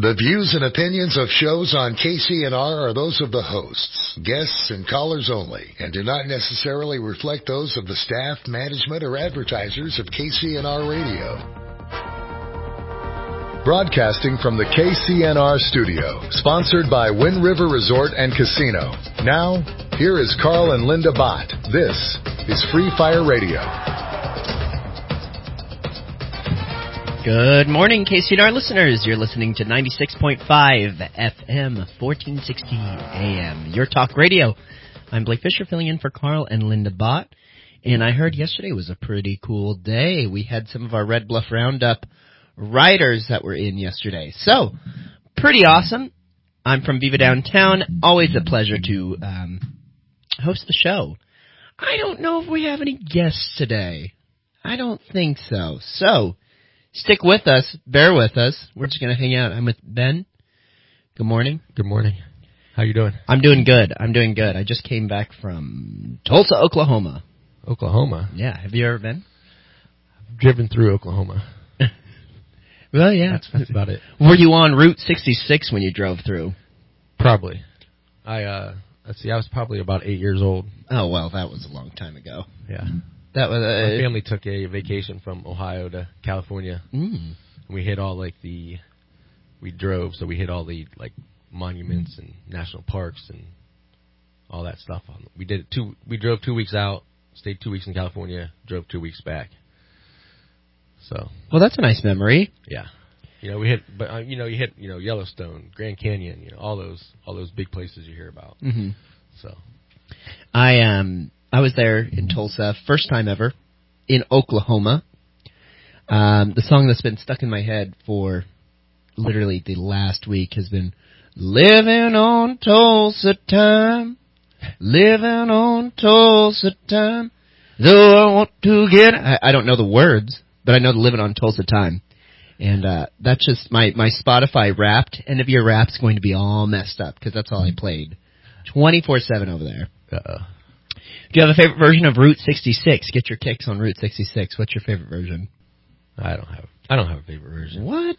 The views and opinions of shows on KCNR are those of the hosts, guests, and callers only, and do not necessarily reflect those of the staff, management, or advertisers of KCNR Radio. Broadcasting from the KCNR studio, sponsored by Wind River Resort and Casino. Now, here is Carl and Linda Bott. This is Free Fire Radio. Good morning, KCNR listeners. You're listening to 96.5 FM, 1460 AM, your talk radio. I'm Blake Fisher, filling in for Carl and Linda Bott. And I heard yesterday was a pretty cool day. We had some of our Red Bluff Roundup riders that were in yesterday. So, pretty awesome. I'm from Viva Downtown. Always a pleasure to host the show. I don't know if we have any guests today. I don't think so. So, stick with us. Bear with us. We're just going to hang out. I'm with Ben. Good morning. Good morning. How you doing? I'm doing good. I just came back from Tulsa, Oklahoma. Oklahoma? Yeah. Have you ever been? I've driven through Oklahoma. Well, yeah. That's about it. Were you on Route 66 when you drove through? Probably. Let's see, I was probably about 8 years old. Oh, well, that was a long time ago. Yeah. That was My family took a vacation from Ohio to California. And we hit all, we drove, so we hit all the, monuments and national parks and all that stuff. We drove 2 weeks out, stayed 2 weeks in California, drove 2 weeks back. So. Well, that's a nice memory. Yeah. We hit, but you hit Yellowstone, Grand Canyon, all those big places you hear about. Mm-hmm. So. I was there in Tulsa, first time ever, in Oklahoma. The song that's been stuck in my head for literally the last week has been Living on Tulsa Time, living on Tulsa Time, though I want to get... I don't know the words, but I know the Living on Tulsa Time. And that's just my Spotify Wrapped. End of year Wrap's going to be all messed up because that's all I played 24/7 over there. Do you have a favorite version of Route 66? Get your kicks on Route 66. What's your favorite version? I don't have a favorite version. What?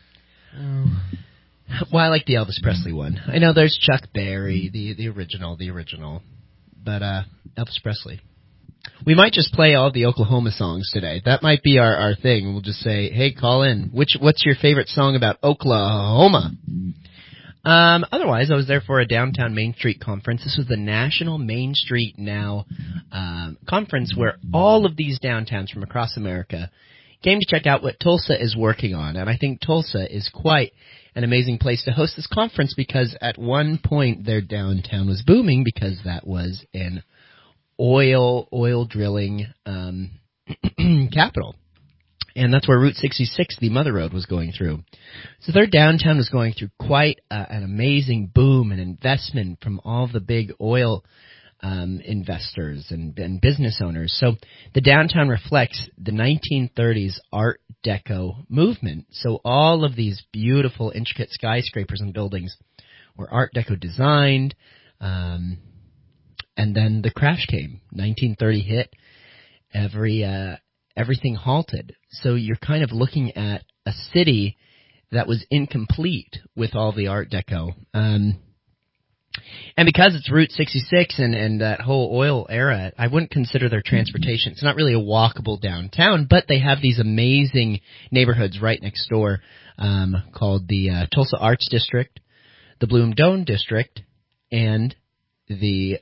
Well, I like the Elvis Presley one. I know there's Chuck Berry, the original, but Elvis Presley. We might just play all the Oklahoma songs today. That might be our thing. We'll just say, hey, call in. What's your favorite song about Oklahoma? Otherwise, I was there for a downtown Main Street conference. This was the National Main Street Now conference where all of these downtowns from across America came to check out what Tulsa is working on. And I think Tulsa is quite an amazing place to host this conference because at one point their downtown was booming because that was an oil drilling capital. And that's where Route 66, the Mother Road, was going through. So their downtown was going through quite an amazing boom and investment from all of the big oil investors and business owners. So the downtown reflects the 1930s Art Deco movement. So all of these beautiful, intricate skyscrapers and buildings were Art Deco designed. And then the crash came. 1930 hit. Everything halted. So you're kind of looking at a city that was incomplete with all the Art Deco. And because it's Route 66 and that whole oil era, I wouldn't consider their transportation. It's not really a walkable downtown, but they have these amazing neighborhoods right next door called the Tulsa Arts District, the Bloom Dome District, and the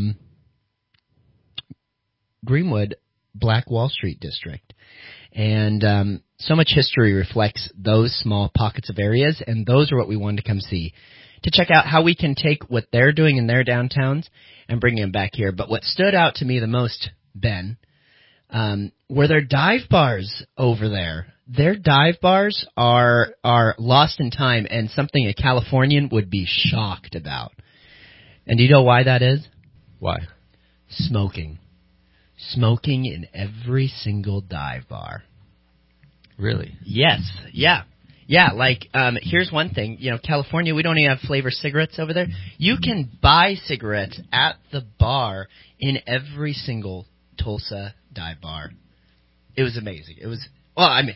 Greenwood Black Wall Street District. And so much history reflects those small pockets of areas, and those are what we wanted to come see, to check out how we can take what they're doing in their downtowns and bring them back here. But what stood out to me the most, Ben, were their dive bars over there. Their dive bars are lost in time and something a Californian would be shocked about. And do you know why that is? Why? Smoking. Smoking in every single dive bar. Really? Yes. Yeah. Yeah, here's one thing. California, we don't even have flavor cigarettes over there. You can buy cigarettes at the bar in every single Tulsa dive bar. It was amazing. It was,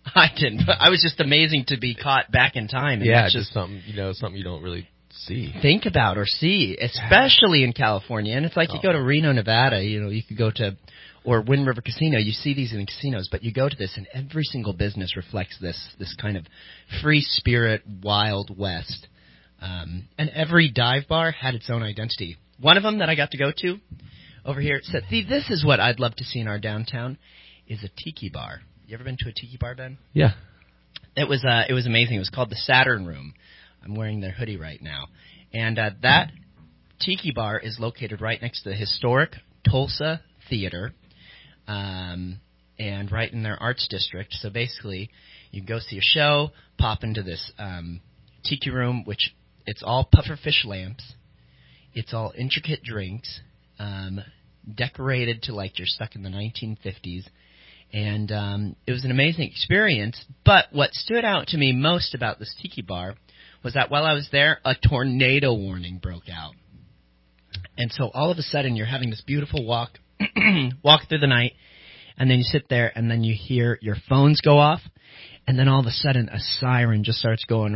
I didn't. I was just amazing to be caught back in time. And Yeah, that's just something you don't really see. think about or see, especially in California. And it's like you go to Reno, Nevada, you could go to, or Wind River Casino, you see these in casinos, but you go to this and every single business reflects this kind of free spirit, Wild West. And every dive bar had its own identity. One of them that I got to go to over here said, see, this is what I'd love to see in our downtown, is a tiki bar. You ever been to a tiki bar, Ben? Yeah. It was amazing. It was called the Saturn Room. I'm wearing their hoodie right now. And that tiki bar is located right next to the historic Tulsa Theater, and right in their arts district. So basically, you can go see a show, pop into this tiki room, which it's all pufferfish lamps. It's all intricate drinks, decorated to like you're stuck in the 1950s. And it was an amazing experience. But what stood out to me most about this tiki bar was that while I was there, a tornado warning broke out. And so all of a sudden, you're having this beautiful walk through the night, and then you sit there, and then you hear your phones go off, and then all of a sudden, a siren just starts going,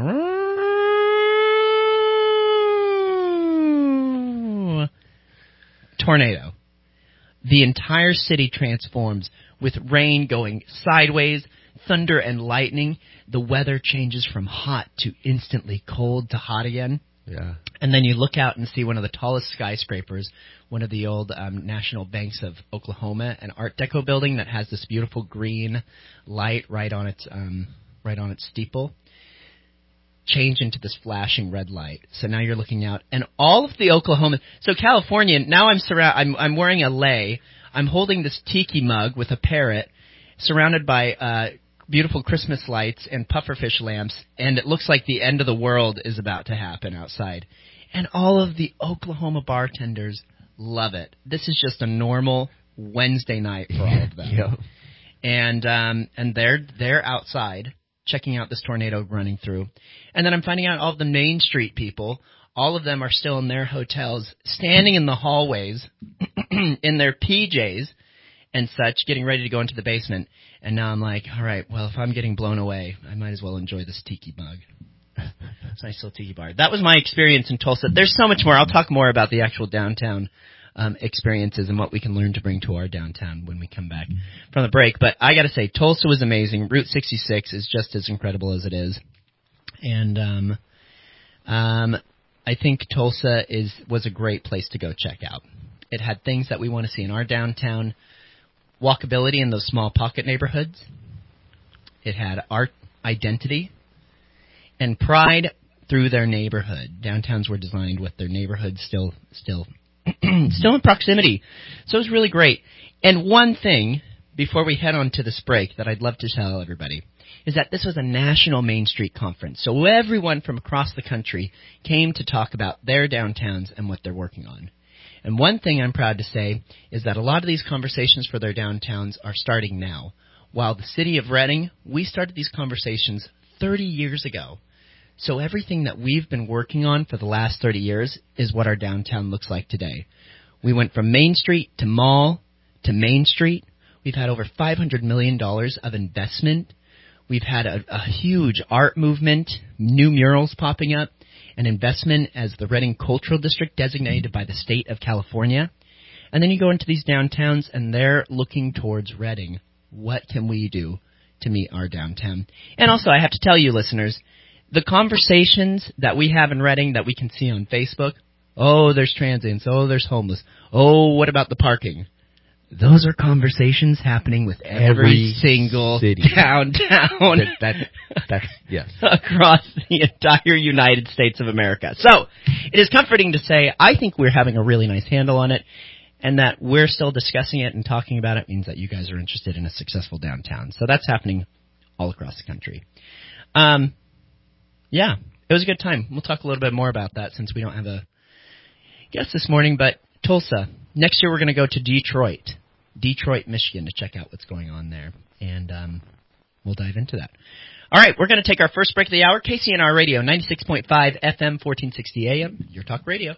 tornado. The entire city transforms with rain going sideways, thunder and lightning. The weather changes from hot to instantly cold to hot again. Yeah. And then you look out and see one of the tallest skyscrapers, one of the old National Banks of Oklahoma, an Art Deco building that has this beautiful green light right on its steeple, change into this flashing red light. So now you're looking out, and all of the Oklahoma. So California. Now I'm wearing a lei. I'm holding this tiki mug with a parrot, surrounded by beautiful Christmas lights and pufferfish lamps, and it looks like the end of the world is about to happen outside. And all of the Oklahoma bartenders love it. This is just a normal Wednesday night for all of them. Yep. And they're outside checking out this tornado running through. And then I'm finding out all of the Main Street people, all of them are still in their hotels, standing in the hallways in their PJs and such, getting ready to go into the basement. And now I'm like, all right, well, if I'm getting blown away, I might as well enjoy this tiki mug. It's a nice little tiki bar. That was my experience in Tulsa. There's so much more. I'll talk more about the actual downtown experiences and what we can learn to bring to our downtown when we come back from the break. But I got to say, Tulsa was amazing. Route 66 is just as incredible as it is. And I think Tulsa was a great place to go check out. It had things that we want to see in our downtown. Walkability in those small pocket neighborhoods. It had art identity and pride through their neighborhood. Downtowns were designed with their neighborhoods still in proximity. So it was really great. And one thing, before we head on to this break, that I'd love to tell everybody, is that this was a national Main Street conference. So everyone from across the country came to talk about their downtowns and what they're working on. And one thing I'm proud to say is that a lot of these conversations for their downtowns are starting now. While the city of Reading, we started these conversations 30 years ago. So everything that we've been working on for the last 30 years is what our downtown looks like today. We went from Main Street to Mall to Main Street. We've had over $500 million of investment. We've had a huge art movement, new murals popping up, an investment as the Reading Cultural District designated by the state of California. And then you go into these downtowns, and they're looking towards Reading. What can we do to meet our downtown? And also, I have to tell you, listeners, the conversations that we have in Reading that we can see on Facebook, oh, there's transients, oh, there's homeless, oh, what about the parking? Those are conversations happening with every single city. Downtown That's yes. across the entire United States of America. So it is comforting to say I think we're having a really nice handle on it, and that we're still discussing it and talking about it means that you guys are interested in a successful downtown. So that's happening all across the country. Yeah, it was a good time. We'll talk a little bit more about that since we don't have a guest this morning, but Tulsa. Next year we're going to go to Detroit, Michigan, to check out what's going on there, and we'll dive into that. All right, we're going to take our first break of the hour. KCNR Radio, 96.5 FM, 1460 AM, your talk radio.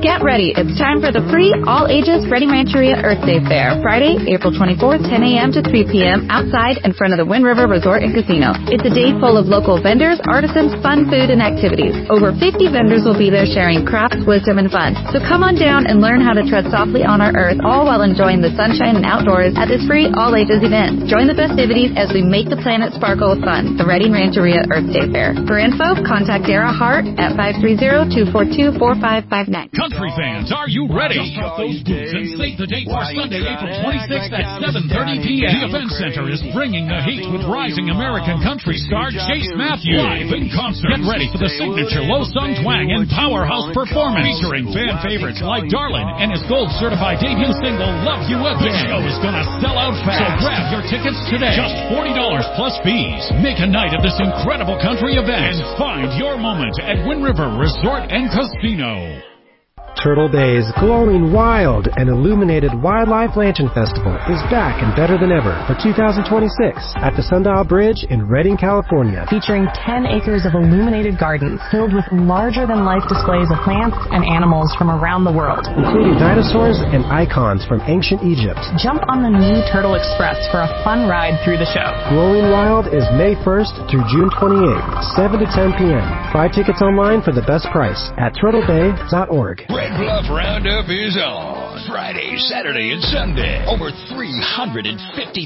Get ready. It's time for the free all-ages Reading Rancheria Earth Day Fair. Friday, April 24th, 10 a.m. to 3 p.m. outside in front of the Wind River Resort and Casino. It's a day full of local vendors, artisans, fun food, and activities. Over 50 vendors will be there sharing crafts, wisdom, and fun. So come on down and learn how to tread softly on our earth, all while enjoying the sunshine and outdoors at this free all-ages event. Join the festivities as we make the planet sparkle with fun. The Reading Rancheria Earth Day Fair. For info, contact Dara Hart at 530-242-4559. Country fans, are you ready? Dust off those boots and save the date for Sunday, April 26th at 7:30 p.m. The Event Center is bringing the heat with rising American country star Chase Matthews live in concert. Get ready for the signature low-sung twang and powerhouse performance featuring fan favorites like Darlin and his gold-certified debut single, Love You Again. The show is going to sell out fast, so grab your tickets today. Just $40 plus fees. Make a night of this incredible country event and find your moment at Wind River Resort and Casino. Turtle Bay's glowing, wild, and illuminated Wildlife Lantern Festival is back and better than ever for 2026 at the Sundial Bridge in Redding, California. Featuring 10 acres of illuminated gardens filled with larger-than-life displays of plants and animals from around the world, including dinosaurs and icons from ancient Egypt. Jump on the new Turtle Express for a fun ride through the show. Glowing Wild is May 1st through June 28th, 7 to 10 p.m. Buy tickets online for the best price at turtlebay.org. Red Bluff Roundup is on Friday, Saturday, and Sunday. Over $350,000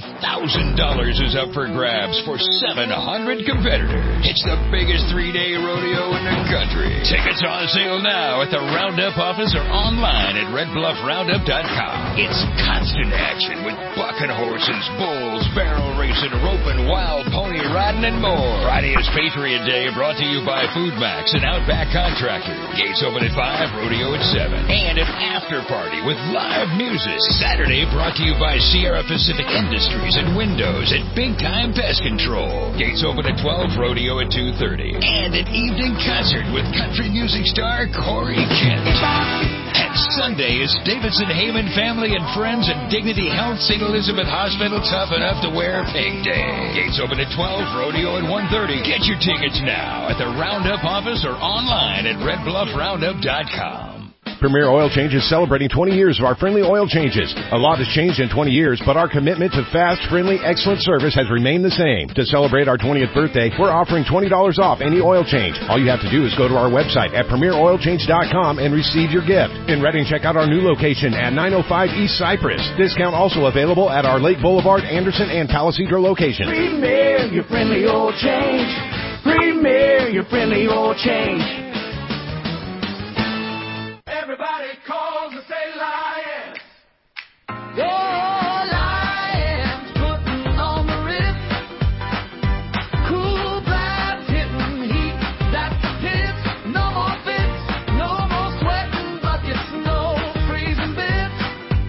is up for grabs for 700 competitors. It's the biggest three-day rodeo in the country. Tickets on sale now at the Roundup office or online at redbluffroundup.com. It's constant action with bucking horses, bulls, barrel racing, roping, wild pony riding, and more. Friday is Patriot Day, brought to you by Food Max and Outback Contractor. Gates open at 5, rodeo at 7. And an after party with live music. Saturday brought to you by Sierra Pacific Industries and Windows at Big Time Pest Control. Gates open at 12, rodeo at 2:30. And an evening concert with country music star Corey Kent. And Sunday is Davidson Heyman Family and Friends and Dignity Health St. Elizabeth Hospital Tough Enough to Wear Pink Day. Gates open at 12, rodeo at 1:30. Get your tickets now at the Roundup office or online at redbluffroundup.com. Premier Oil Change is celebrating 20 years of our friendly oil changes. A lot has changed in 20 years, but our commitment to fast, friendly, excellent service has remained the same. To celebrate our 20th birthday, we're offering $20 off any oil change. All you have to do is go to our website at premieroilchange.com and receive your gift. In Redding, check out our new location at 905 East Cypress. Discount also available at our Lake Boulevard, Anderson, and Palisadro locations. Premier, your friendly oil change. Premier, your friendly oil change. Everybody calls and say Lions. Oh, Lions putting on the Ritz. Cool blast hitting heat. That's the pits. No more fits. No more sweating buckets. No freezing bits.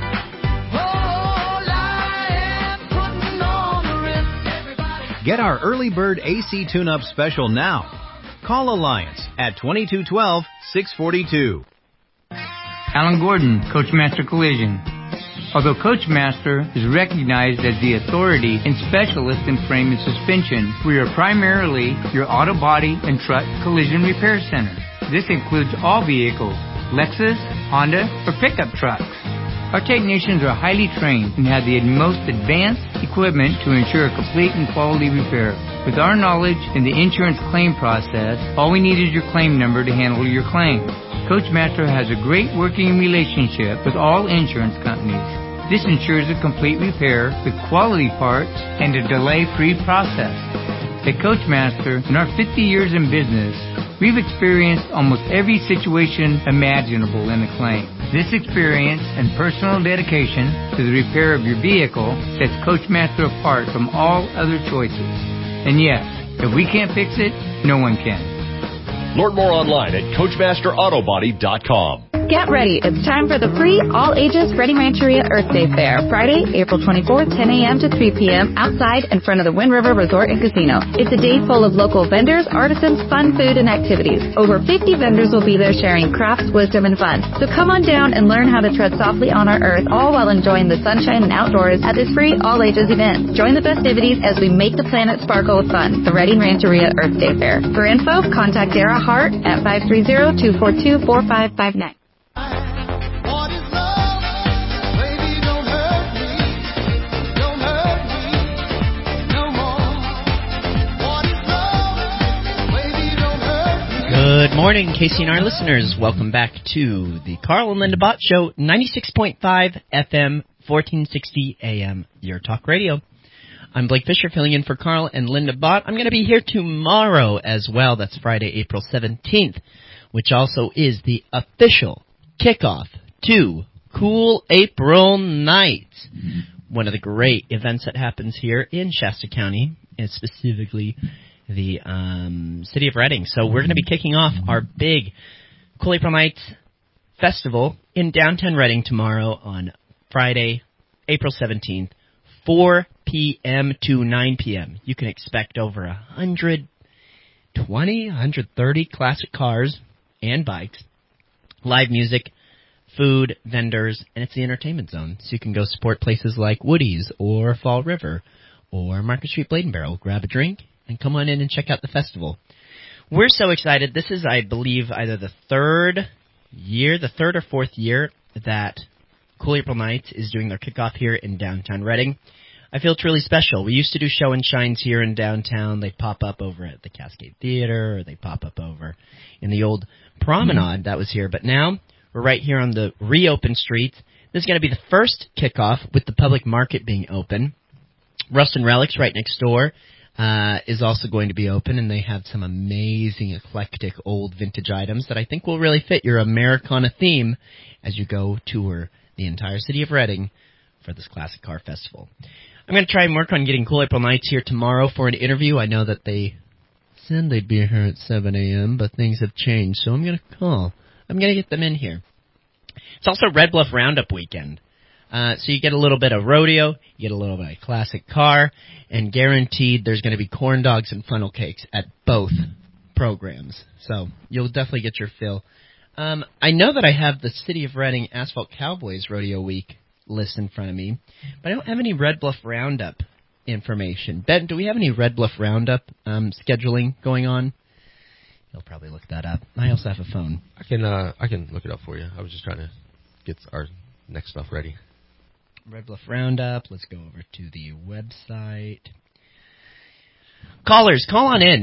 Oh, Lions putting on the Ritz. Everybody. Get our early bird AC tune-up special now. Call Alliance at 2212-642. Alan Gordon, Coachmaster Collision. Although Coachmaster is recognized as the authority and specialist in frame and suspension, we are primarily your auto body and truck collision repair center. This includes all vehicles, Lexus, Honda, or pickup trucks. Our technicians are highly trained and have the most advanced equipment to ensure a complete and quality repair. With our knowledge in the insurance claim process, all we need is your claim number to handle your claim. Coachmaster has a great working relationship with all insurance companies. This ensures a complete repair with quality parts and a delay-free process. At Coachmaster, in our 50 years in business, we've experienced almost every situation imaginable in a claim. This experience and personal dedication to the repair of your vehicle sets Coachmaster apart from all other choices. And yes, if we can't fix it, no one can. Learn more online at CoachmasterAutobody.com. Get ready. It's time for the free all-ages Reading Rancheria Earth Day Fair. Friday, April 24th, 10 a.m. to 3 p.m. outside in front of the Wind River Resort and Casino. It's a day full of local vendors, artisans, fun food, and activities. Over 50 vendors will be there sharing crafts, wisdom, and fun. So come on down and learn how to tread softly on our earth, all while enjoying the sunshine and outdoors at this free all-ages event. Join the festivities as we make the planet sparkle with fun. The Reading Rancheria Earth Day Fair. For info, contact Dara Hart at 530-242-4559. morning, KCNR listeners. Welcome back to the Carl and Linda Bott Show, 96.5 FM, 1460 AM, your talk radio. I'm Blake Fisher, filling in for Carl and Linda Bott. I'm going to be here tomorrow as well. That's Friday, April 17th, which also is the official kickoff to Cool April Nights, one of the great events that happens here in Shasta County, and specifically the city of Reading. So we're going to be kicking off our big Cool April Nights festival in downtown Reading tomorrow on Friday, April 17th, 4 p.m. to 9 p.m. You can expect over 130 classic cars and bikes, live music, food, vendors, and it's the entertainment zone. So you can go support places like Woody's or Fall River or Market Street Blade & Barrel. Grab a drink and come on in and check out the festival. We're so excited. This is, I believe, either the third or fourth year that Cool April Nights is doing their kickoff here in downtown Reading. I feel it's really special. We used to do show and shines here in downtown. They'd pop up over at the Cascade Theater, or they'd pop up over in the old promenade that was here. But now we're right here on the reopened streets. This is going to be the first kickoff with the public market being open. Rust and Relics right next door is also going to be open, and they have some amazing, eclectic, old vintage items that I think will really fit your Americana theme as you go tour the entire city of Reading for this classic car festival. I'm going to try and work on getting Cool April Nights here tomorrow for an interview. I know that they said they'd be here at 7 a.m., but things have changed, so I'm going to call. I'm going to get them in here. It's also Red Bluff Roundup weekend. So you get a little bit of rodeo, you get a little bit of classic car, and guaranteed there's going to be corn dogs and funnel cakes at both programs. So you'll definitely get your fill. I know that I have the City of Reading Asphalt Cowboys Rodeo Week list in front of me, but I don't have any Red Bluff Roundup information. Ben, do we have any Red Bluff Roundup scheduling going on? You'll probably look that up. I also have a phone. I can look it up for you. I was just trying to get our next stuff ready. Red Bluff Roundup. Let's go over to the website. Callers, call on in.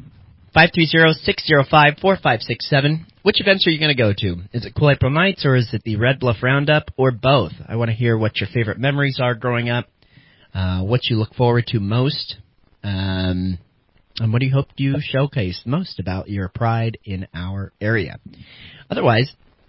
530-605-4567. Which events are you going to go to? Is it Cool April Nights or is it the Red Bluff Roundup or both? I want to hear what your favorite memories are growing up, what you look forward to most, and what do you hope you showcase most about your pride in our area. Otherwise,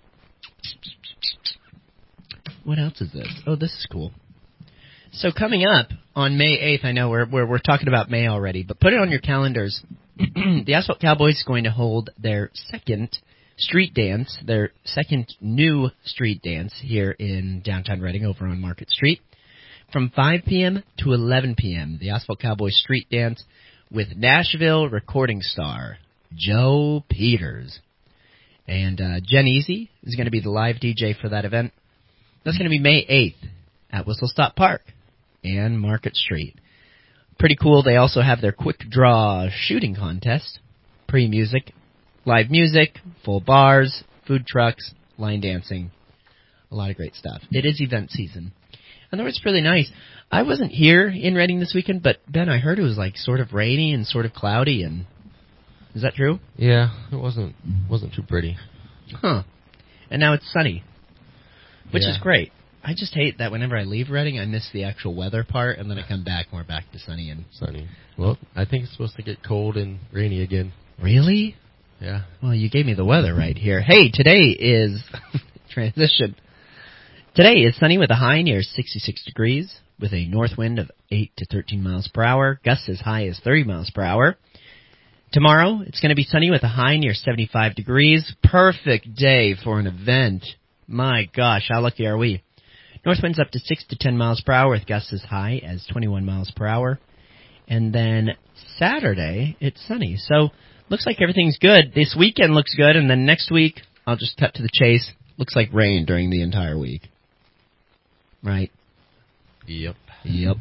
what else is this? Oh, this is cool. So coming up on May 8th, I know we're talking about May already, but put it on your calendars. The Asphalt Cowboys is going to hold their second street dance, their second new street dance here in downtown Reading over on Market Street from 5 p.m. to 11 p.m. The Asphalt Cowboys street dance with Nashville recording star Joe Peters. And Jen Easy is going to be the live DJ for that event. That's going to be May 8th at Whistle Stop Park and Market Street. Pretty cool. They also have their quick draw shooting contest, pre-music, live music, full bars, food trucks, line dancing, a lot of great stuff. It is event season. And it's really nice. I wasn't here in Reading this weekend, but Ben, I heard it was like sort of rainy and sort of cloudy. And is that true? Yeah, it wasn't too pretty. Huh. And now it's sunny, which is great. I just hate that whenever I leave Reading, I miss the actual weather part, and then I come back and we're back to sunny and sunny. Well, I think it's supposed to get cold and rainy again. Really? Yeah. Well, you gave me the weather right here. Hey, today is transition. Today is sunny with a high near 66 degrees, with a north wind of 8 to 13 miles per hour, gusts as high as 30 miles per hour. Tomorrow, it's going to be sunny with a high near 75 degrees. Perfect day for an event. My gosh, how lucky are we? North winds up to 6 to 10 miles per hour, with gusts as high as 21 miles per hour. And then Saturday, it's sunny. So, looks like everything's good. This weekend looks good, and then next week, I'll just cut to the chase. Looks like rain during the entire week. Right? Yep. Yep.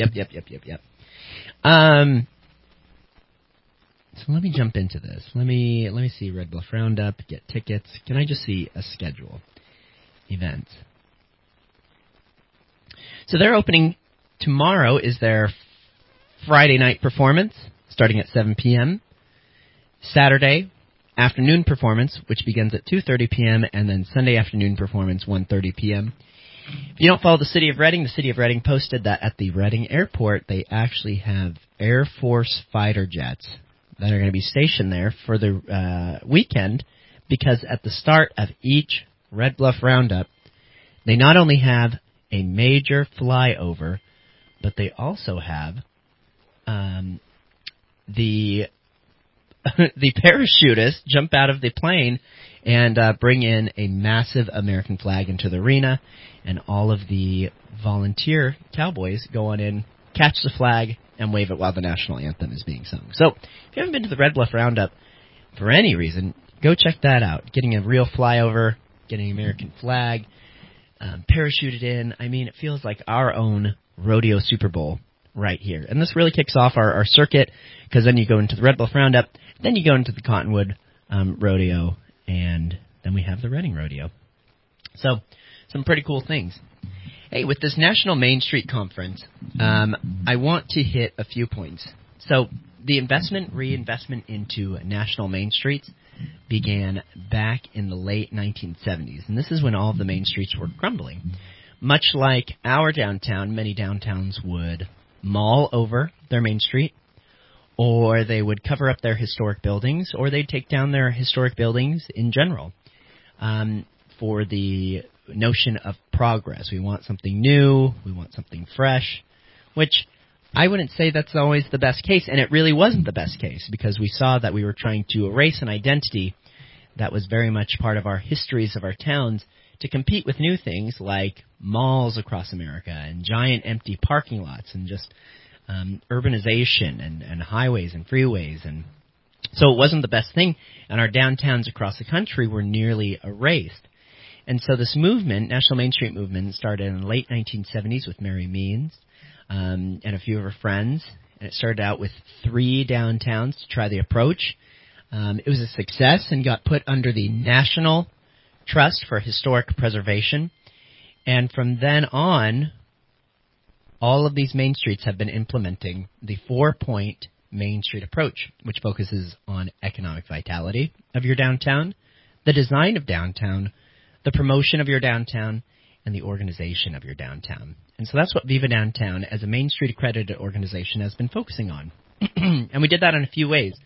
So let me jump into this. Let me see Red Bluff Roundup, get tickets. Can I just see a schedule? Events. So they're opening tomorrow is their Friday night performance, starting at 7 p.m. Saturday, afternoon performance, which begins at 2:30 p.m., and then Sunday afternoon performance, 1:30 p.m. If you don't follow the City of Reading posted that at the Reading Airport, they actually have Air Force fighter jets that are going to be stationed there for the weekend, because at the start of each Red Bluff Roundup, they not only have a major flyover, but they also have the parachutists jump out of the plane and bring in a massive American flag into the arena, and all of the volunteer cowboys go on in, catch the flag, and wave it while the national anthem is being sung. So, if you haven't been to the Red Bluff Roundup for any reason, go check that out. Getting a real flyover, getting an American flag, parachuted in. I mean, it feels like our own rodeo Super Bowl right here. And this really kicks off our circuit, because then you go into the Red Bluff Roundup, then you go into the Cottonwood Rodeo, and then we have the Reading Rodeo. So, some pretty cool things. Hey, with this National Main Street Conference, I want to hit a few points. So, the reinvestment into national main streets began back in the late 1970s, and this is when all of the main streets were crumbling. Much like our downtown, many downtowns would mall over their main street, or they would cover up their historic buildings, or they'd take down their historic buildings in general for the notion of progress. We want something new, we want something fresh, which I wouldn't say that's always the best case, and it really wasn't the best case, because we saw that we were trying to erase an identity that was very much part of our histories of our towns to compete with new things like malls across America and giant empty parking lots and just urbanization and highways and freeways. And so it wasn't the best thing, and our downtowns across the country were nearly erased. And so this movement, National Main Street Movement, started in the late 1970s with Mary Means and a few of her friends. And it started out with 3 downtowns to try the approach. It was a success and got put under the National Trust for Historic Preservation. And from then on, all of these main streets have been implementing the 4-point Main Street approach, which focuses on economic vitality of your downtown, the design of downtown, the promotion of your downtown, and the organization of your downtown. And so that's what Viva Downtown, as a Main Street accredited organization, has been focusing on. And we did that in a few ways.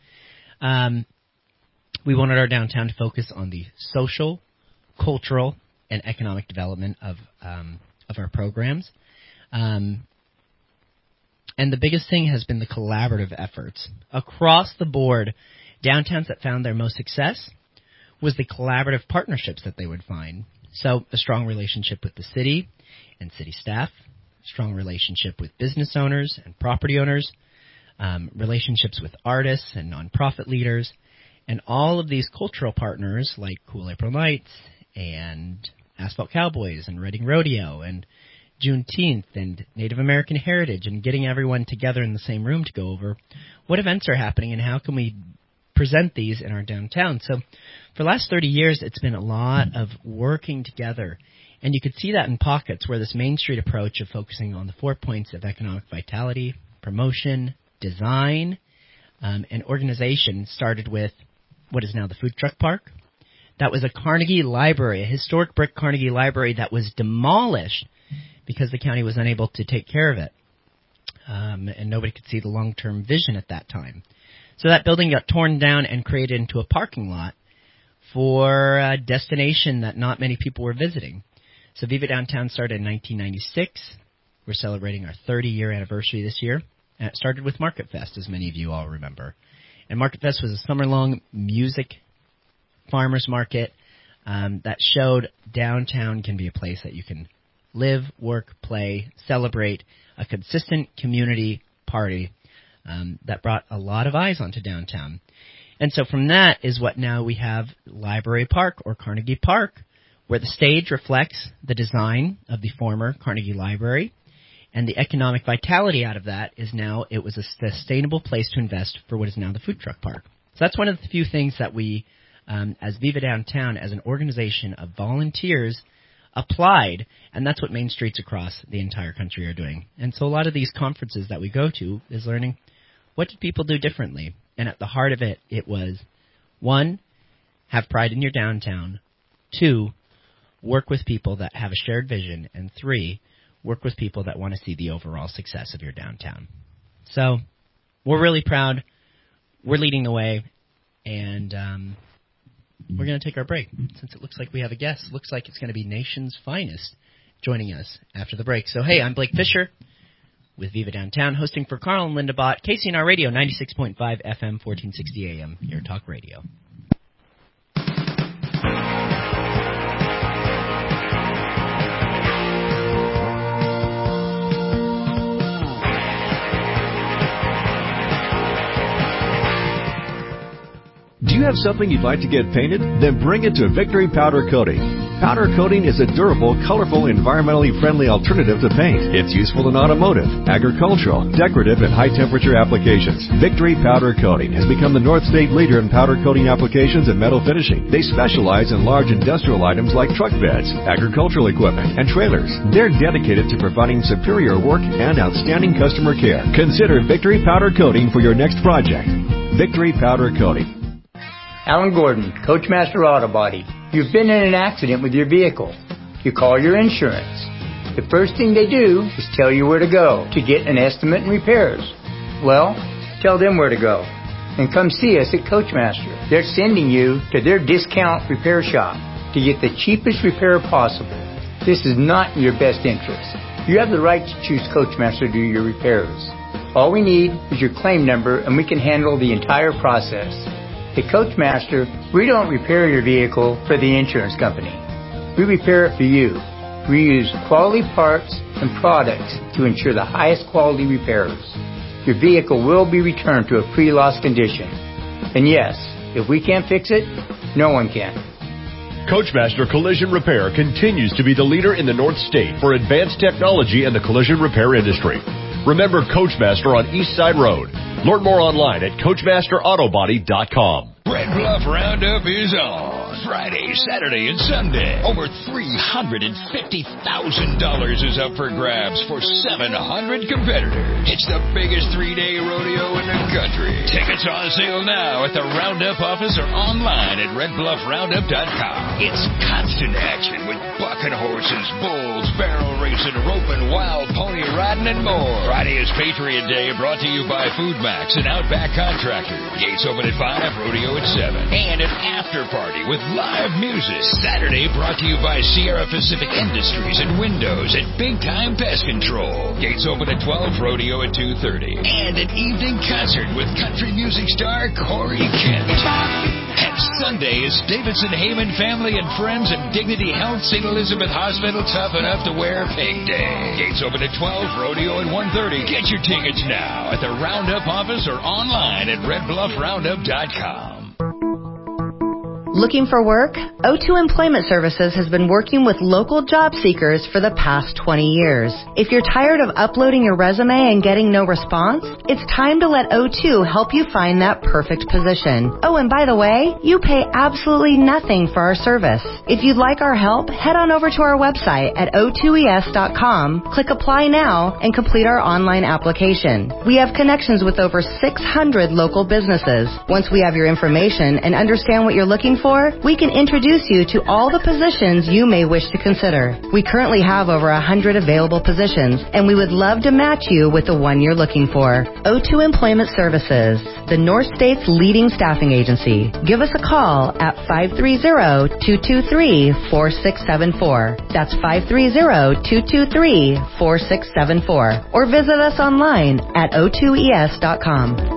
We wanted our downtown to focus on the social, cultural, and economic development of our programs. And the biggest thing has been the collaborative efforts. Across the board, downtowns that found their most success was the collaborative partnerships that they would find. So a strong relationship with the city and city staff, strong relationship with business owners and property owners, relationships with artists and nonprofit leaders, and all of these cultural partners like Cool April Nights and Asphalt Cowboys and Reading Rodeo and Juneteenth and Native American Heritage, and getting everyone together in the same room to go over what events are happening and how can we present these in our downtown. So for the last 30 years, it's been a lot of working together. And you could see that in pockets where this Main Street approach of focusing on the 4 points of economic vitality, promotion, design, and organization started with what is now the Food Truck Park. That was a Carnegie Library, a historic brick Carnegie Library that was demolished because the county was unable to take care of it. And nobody could see the long-term vision at that time. So that building got torn down and created into a parking lot for a destination that not many people were visiting. So Viva Downtown started in 1996. We're celebrating our 30-year anniversary this year. And it started with Market Fest, as many of you all remember. And Market Fest was a summer-long music farmers market that showed downtown can be a place that you can live, work, play, celebrate, a consistent community party that brought a lot of eyes onto downtown. And so from that is what now we have Library Park or Carnegie Park, where the stage reflects the design of the former Carnegie Library, and the economic vitality out of that is now it was a sustainable place to invest for what is now the Food Truck Park. So that's one of the few things that we, as Viva Downtown, as an organization of volunteers, applied, and that's what Main Streets across the entire country are doing. And so a lot of these conferences that we go to is learning what did people do differently. And at the heart of it, it was, one, have pride in your downtown. 2, work with people that have a shared vision. And 3, work with people that want to see the overall success of your downtown. So we're really proud. We're leading the way. And we're going to take our break since it looks like we have a guest. It looks like it's going to be Nation's Finest joining us after the break. So, hey, I'm Blake Fisher with Viva Downtown, hosting for Carl and Linda Bott, KCNR Radio, 96.5 FM, 1460 AM, your talk radio. Do you have something you'd like to get painted? Then bring it to Victory Powder Coating. Powder coating is a durable, colorful, environmentally friendly alternative to paint. It's useful in automotive, agricultural, decorative, and high-temperature applications. Victory Powder Coating has become the North State leader in powder coating applications and metal finishing. They specialize in large industrial items like truck beds, agricultural equipment, and trailers. They're dedicated to providing superior work and outstanding customer care. Consider Victory Powder Coating for your next project. Victory Powder Coating. Alan Gordon, Coachmaster Auto Body. You've been in an accident with your vehicle. You call your insurance. The first thing they do is tell you where to go to get an estimate and repairs. Well, tell them where to go. And come see us at Coachmaster. They're sending you to their discount repair shop to get the cheapest repair possible. This is not in your best interest. You have the right to choose Coachmaster to do your repairs. All we need is your claim number and we can handle the entire process. At Coachmaster, we don't repair your vehicle for the insurance company. We repair it for you. We use quality parts and products to ensure the highest quality repairs. Your vehicle will be returned to a pre-loss condition. And yes, if we can't fix it, no one can. Coachmaster Collision Repair continues to be the leader in the North State for advanced technology in the collision repair industry. Remember Coachmaster on East Side Road. Learn more online at CoachmasterAutobody.com. Red Bluff Roundup is on Friday, Saturday, and Sunday. Over $350,000 is up for grabs for 700 competitors. It's the biggest 3-day rodeo in the country. Tickets on sale now at the Roundup office or online at RedBluffRoundup.com. It's constant action with bucking horses, bulls, barrel racing, roping, wild pony riding, and more. Friday is Patriot Day, brought to you by Food Max and Outback Contractors. Gates open at 5, rodeo at 7. And an after party with live music. Saturday brought to you by Sierra Pacific Industries and Windows at Big Time Pest Control. Gates open at 12, rodeo at 2:30. And an evening concert with country music star Corey Kent. And Sunday is Davidson Heyman Family and Friends and Dignity Health St. Elizabeth Hospital Tough Enough to Wear Pink Day. Gates open at 12, rodeo at 1:30. Get your tickets now at the Roundup office or online at RedBluffRoundup.com. Looking for work? O2 Employment Services has been working with local job seekers for the past 20 years. If you're tired of uploading your resume and getting no response, it's time to let O2 help you find that perfect position. Oh, and by the way, you pay absolutely nothing for our service. If you'd like our help, head on over to our website at o2es.com, click Apply Now, and complete our online application. We have connections with over 600 local businesses. Once we have your information and understand what you're looking for, we can introduce you to all the positions you may wish to consider. We currently have over 100 available positions, and we would love to match you with the one you're looking for. O2 Employment Services, the North State's leading staffing agency. Give us a call at 530-223-4674. That's 530-223-4674. Or visit us online at o2es.com.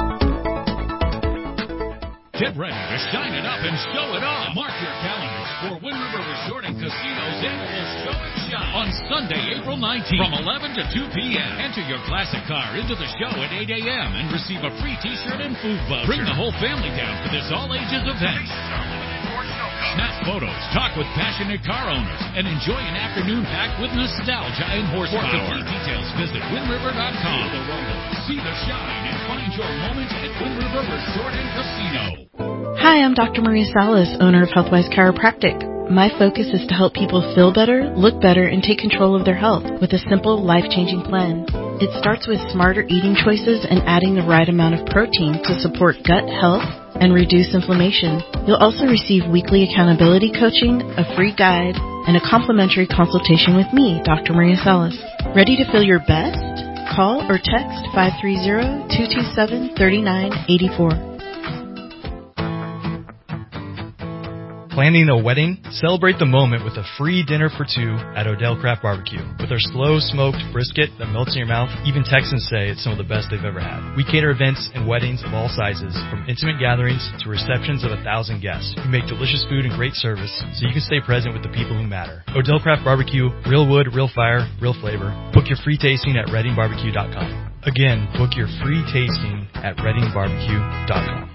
Get ready to shine it up and show it off. Mark your calendars for Wind River Resort and Casino's annual Show and Shine on Sunday, April 19th from 11 to 2 p.m. Enter your classic car into the show at 8 a.m. and receive a free T-shirt and food voucher. Bring the whole family down for this all-ages event. Snap photos, talk with passionate car owners, and enjoy an afternoon packed with nostalgia and horsepower. For complete details, visit WindRiver.com. See the shine and find your moment at Wind River Resort and Casino. Hi, I'm Dr. Maria Salas, owner of Healthwise Chiropractic. My focus is to help people feel better, look better, and take control of their health with a simple, life-changing plan. It starts with smarter eating choices and adding the right amount of protein to support gut health and reduce inflammation. You'll also receive weekly accountability coaching, a free guide, and a complimentary consultation with me, Dr. Maria Salas. Ready to feel your best? Call or text 530-227-3984. Planning a wedding? Celebrate the moment with a free dinner for two at Odell Craft Barbecue. With our slow smoked brisket that melts in your mouth, even Texans say it's some of the best they've ever had. We cater events and weddings of all sizes, from intimate gatherings to receptions of 1,000 guests. We make delicious food and great service so you can stay present with the people who matter. Odell Craft Barbecue, real wood, real fire, real flavor. Book your free tasting at reddingbarbecue.com. Again, book your free tasting at reddingbarbecue.com.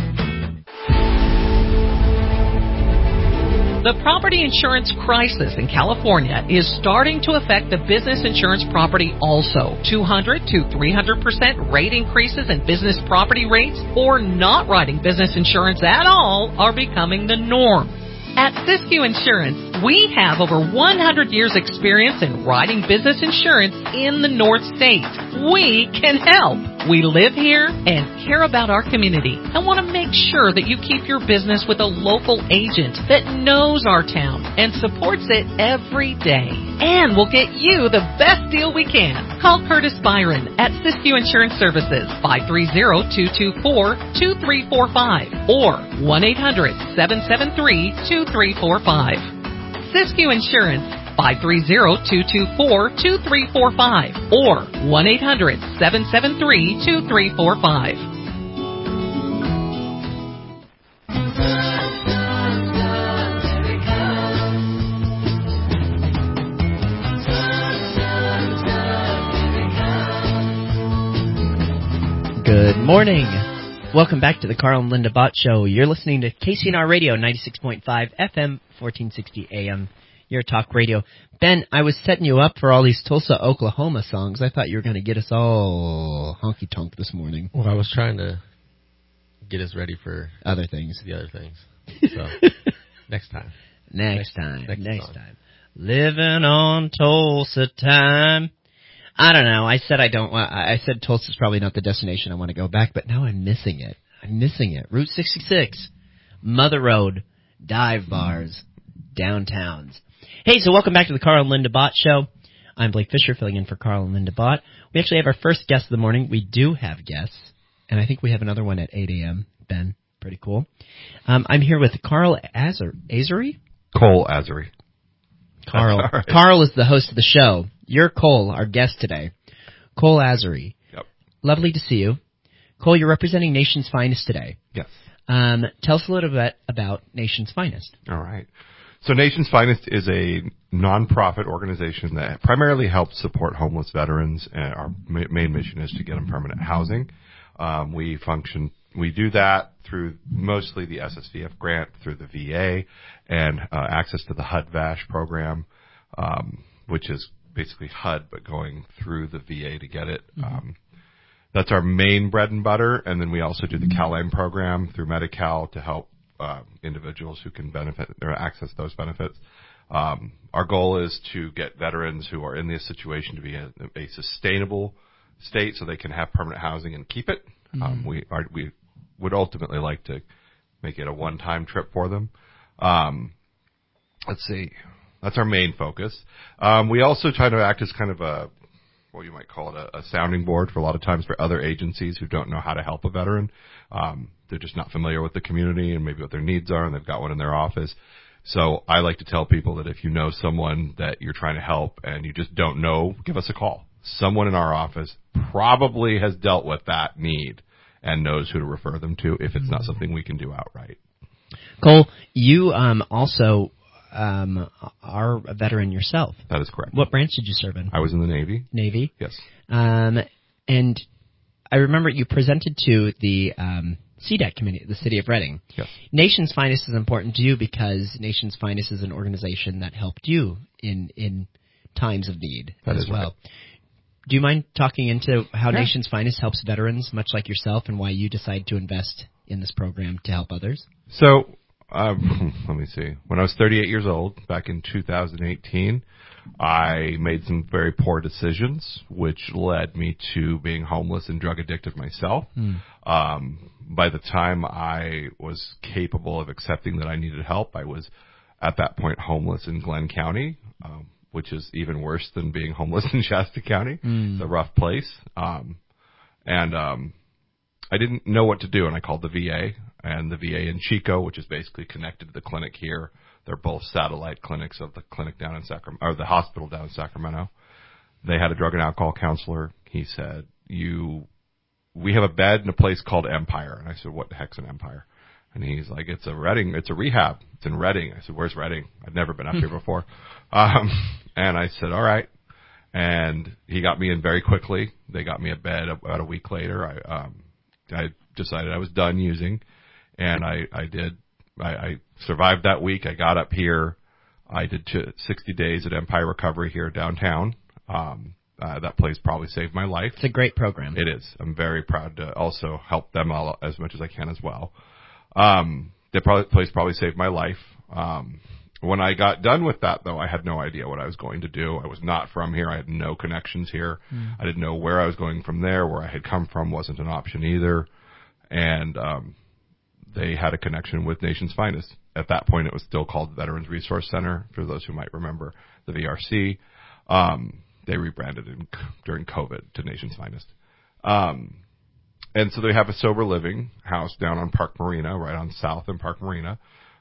The property insurance crisis in California is starting to affect the business insurance property also. 200 to 300% rate increases in business property rates or not writing business insurance at all are becoming the norm. At Siskiyou Insurance, we have over 100 years experience in writing business insurance in the North State. We can help. We live here and care about our community and want to make sure that you keep your business with a local agent that knows our town and supports it every day. And we'll get you the best deal we can. Call Curtis Byron at Siskiyou Insurance Services, 530-224-2345 or 1-800-773-2345. Siskiyou Insurance, 530-224-2345 or 1-800-773-2345. Good morning. Welcome back to the Carl and Linda Bott Show. You're listening to KCNR Radio, 96.5 FM, 1460 AM, your talk radio. Ben, I was setting you up for all these Tulsa, Oklahoma songs. I thought you were going to get us all honky-tonk this morning. Well, I was trying to get us ready for other things. The other things. So, next time. Next time. Living on Tulsa time. I don't know. I said I said Tulsa's probably not the destination I want to go back, but now I'm missing it. Route 66, Mother Road, dive bars, downtowns. Hey, so welcome back to the Carl and Linda Bott Show. I'm Blake Fisher, filling in for Carl and Linda Bott. We actually have our first guest of the morning. We do have guests, and I think we have another one at 8 a.m. Ben, pretty cool. I'm here with Carl Azery? Cole Azery. Carl. Right. Carl is the host of the show. You're Cole, our guest today. Cole Azery. Yep. Lovely to see you. Cole, you're representing Nation's Finest today. Yes. Tell us a little bit about Nation's Finest. All right. So Nation's Finest is a nonprofit organization that primarily helps support homeless veterans, and our main mission is to get them permanent housing. We do that through mostly the SSVF grant, through the VA, and access to the HUD-VASH program, which is basically HUD, but going through the VA to get it. Mm-hmm. That's our main bread and butter, and then we also do the CalAIM program through Medi-Cal to help individuals who can benefit or access those benefits. Our goal is to get veterans who are in this situation to be in a sustainable state so they can have permanent housing and keep it. Mm-hmm. We would ultimately like to make it a one-time trip for them. Let's see. That's our main focus. We also try to act as kind of what you might call it, a sounding board for a lot of times for other agencies who don't know how to help a veteran. They're just not familiar with the community and maybe what their needs are, and they've got one in their office. So I like to tell people that if you know someone that you're trying to help and you just don't know, give us a call. Someone in our office probably has dealt with that need and knows who to refer them to if it's not something we can do outright. Cole, you also are a veteran yourself. That is correct. What branch did you serve in? I was in the Navy. Navy? Yes. And I remember you presented to the CDAC committee, the City of Redding. Yes. Nation's Finest is important to you because Nation's Finest is an organization that helped you in times of need as well. Right. Do you mind talking into how Nation's Finest helps veterans, much like yourself, and why you decide to invest in this program to help others? So, let me see. When I was 38 years old, back in 2018, I made some very poor decisions, which led me to being homeless and drug addicted myself. By the time I was capable of accepting that I needed help, I was at that point homeless in Glenn County, which is even worse than being homeless in Shasta County. It's a rough place. I didn't know what to do, and I called the VA, and the VA in Chico, which is basically connected to the clinic here. They're both satellite clinics of the clinic down in Sacramento, or the hospital down in Sacramento. They had a drug and alcohol counselor. He said, we have a bed in a place called Empire. And I said, what the heck's an Empire? And he's like, it's a rehab. It's in Redding. I said, where's Redding? I'd never been up here before. And I said, all right. And he got me in very quickly. They got me a bed about a week later. I decided I was done using, and I survived that week. I got up here. I did 60 days at Empire Recovery here downtown. That place probably saved my life. It's a great program. It is. I'm very proud to also help them all as much as I can as well. The place probably saved my life. When I got done with that, though, I had no idea what I was going to do. I was not from here. I had no connections here. I didn't know where I was going from there. Where I had come from wasn't an option either. And they had a connection with Nation's Finest. At that point, it was still called Veterans Resource Center, for those who might remember the VRC. They rebranded during COVID to Nation's Finest. And so they have a sober living house down on Park Marina, right on South and Park Marina.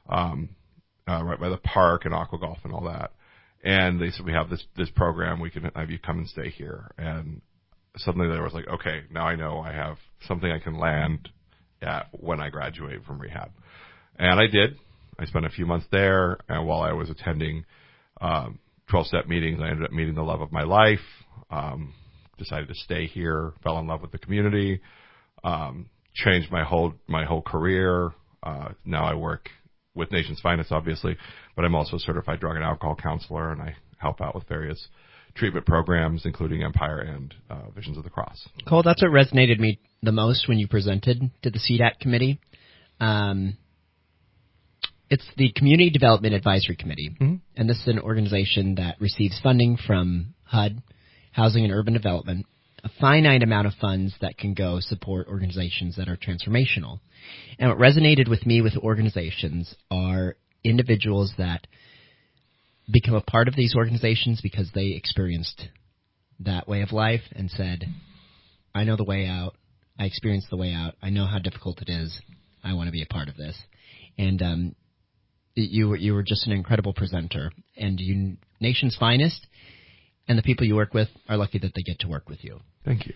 Right by the park and aqua golf and all that. And they said, we have this program. We can have you come and stay here. And suddenly there was like, okay, now I know I have something I can land at when I graduate from rehab. And I did. I spent a few months there. And while I was attending 12-step meetings, I ended up meeting the love of my life, decided to stay here, fell in love with the community, changed my whole career. Now I work with Nation's Finest, obviously, but I'm also a certified drug and alcohol counselor, and I help out with various treatment programs, including Empire and Visions of the Cross. Cole, that's what resonated me the most when you presented to the CDAC committee. It's the Community Development Advisory Committee, and this is an organization that receives funding from HUD, Housing and Urban Development, a finite amount of funds that can go support organizations that are transformational. And what resonated with me with organizations are individuals that become a part of these organizations because they experienced that way of life and said, I know the way out. I experienced the way out. I know how difficult it is. I want to be a part of this. And you were just an incredible presenter. And Nation's Finest and the people you work with are lucky that they get to work with you. Thank you.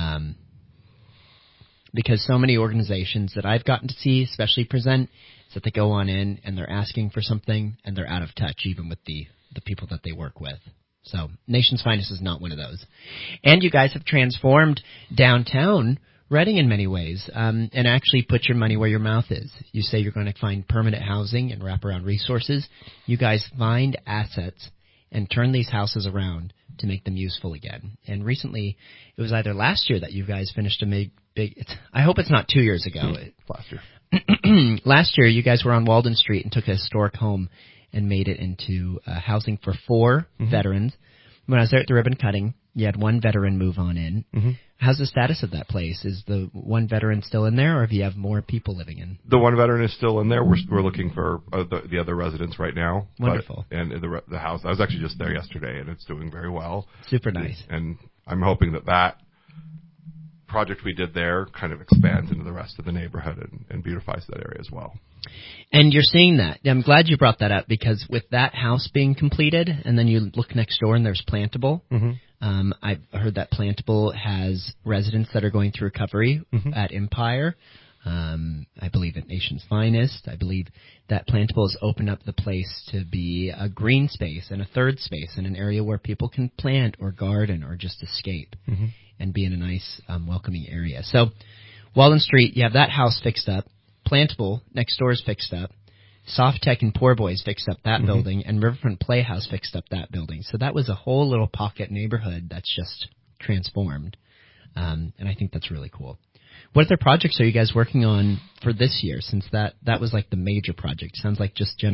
Because so many organizations that I've gotten to see, especially present, is that they go on in and they're asking for something and they're out of touch even with the people that they work with. So Nation's Finest is not one of those. And you guys have transformed downtown Redding in many ways, and actually put your money where your mouth is. You say you're going to find permanent housing and wraparound resources. You guys find assets and turn these houses around to make them useful again. And recently, it was either last year that you guys finished a big I hope it's not 2 years ago. Last year. Last year, you guys were on Walden Street and took a historic home and made it into housing for 4 veterans. When I was there at the ribbon cutting, you had 1 veteran move on in. How's the status of that place? Is the 1 veteran still in there, or do you have more people living in? The 1 veteran is still in there. We're looking for the other residents right now. Wonderful. And the house, I was actually just there yesterday, and it's doing very well. Super nice. And I'm hoping that project we did there kind of expands into the rest of the neighborhood and beautifies that area as well. And you're seeing that. I'm glad you brought that up, because with that house being completed, and then you look next door and there's Plantable. I've heard that Plantable has residents that are going through recovery at Empire. I believe at Nation's Finest. I believe that Plantable has opened up the place to be a green space and a third space and an area where people can plant or garden or just escape and be in a nice, welcoming area. So Walden Street, you have that house fixed up. Plantable next door is fixed up. Soft Tech and Poor Boys fixed up that building, and Riverfront Playhouse fixed up that building. So that was a whole little pocket neighborhood that's just transformed, and I think that's really cool. What other projects are you guys working on for this year, since that was like the major project? Sounds like just general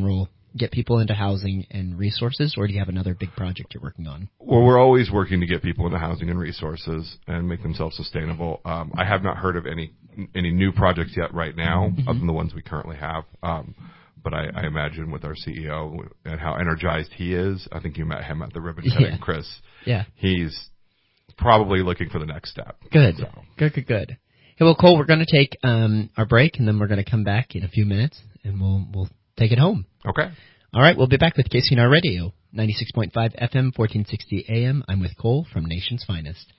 get people into housing and resources, or do you have another big project you're working on? Well, we're always working to get people into housing and resources and make them self-sustainable. I have not heard of any new projects yet right now, other than the ones we currently have. But I imagine with our CEO and how energized he is, I think you met him at the ribbon cutting, Chris. Yeah. He's probably looking for the next step. Good. Good. Hey, well, Cole, we're going to take our break, and then we're going to come back in a few minutes, and we'll take it home. Okay. All right, we'll be back with KCNR Radio, 96.5 FM, 1460 AM. I'm with Cole from Nation's Finest.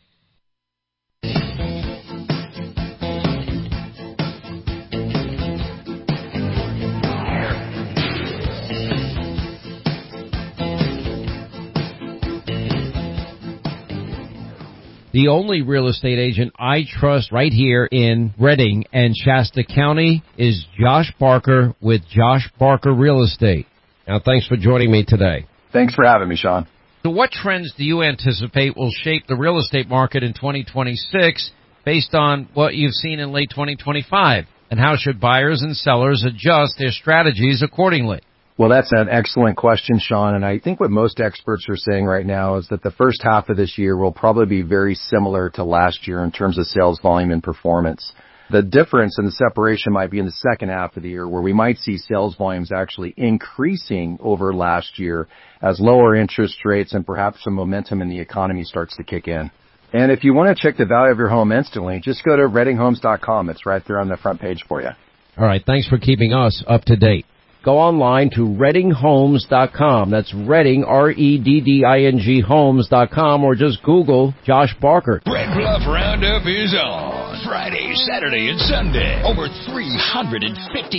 The only real estate agent I trust right here in Redding and Shasta County is Josh Barker with Josh Barker Real Estate. Now, thanks for joining me today. Thanks for having me, Sean. So what trends do you anticipate will shape the real estate market in 2026 based on what you've seen in late 2025? And how should buyers and sellers adjust their strategies accordingly? Well, that's an excellent question, Sean, and I think what most experts are saying right now is that the first half of this year will probably be very similar to last year in terms of sales volume and performance. The difference and the separation might be in the second half of the year, where we might see sales volumes actually increasing over last year as lower interest rates and perhaps some momentum in the economy starts to kick in. And if you want to check the value of your home instantly, just go to reddinghomes.com. It's right there on the front page for you. All right, thanks for keeping us up to date. Go online to reddinghomes.com. That's Redding, REDDING homes.com, or just Google Josh Barker. Red Bluff Roundup is on Friday, Saturday, and Sunday. Over $350,000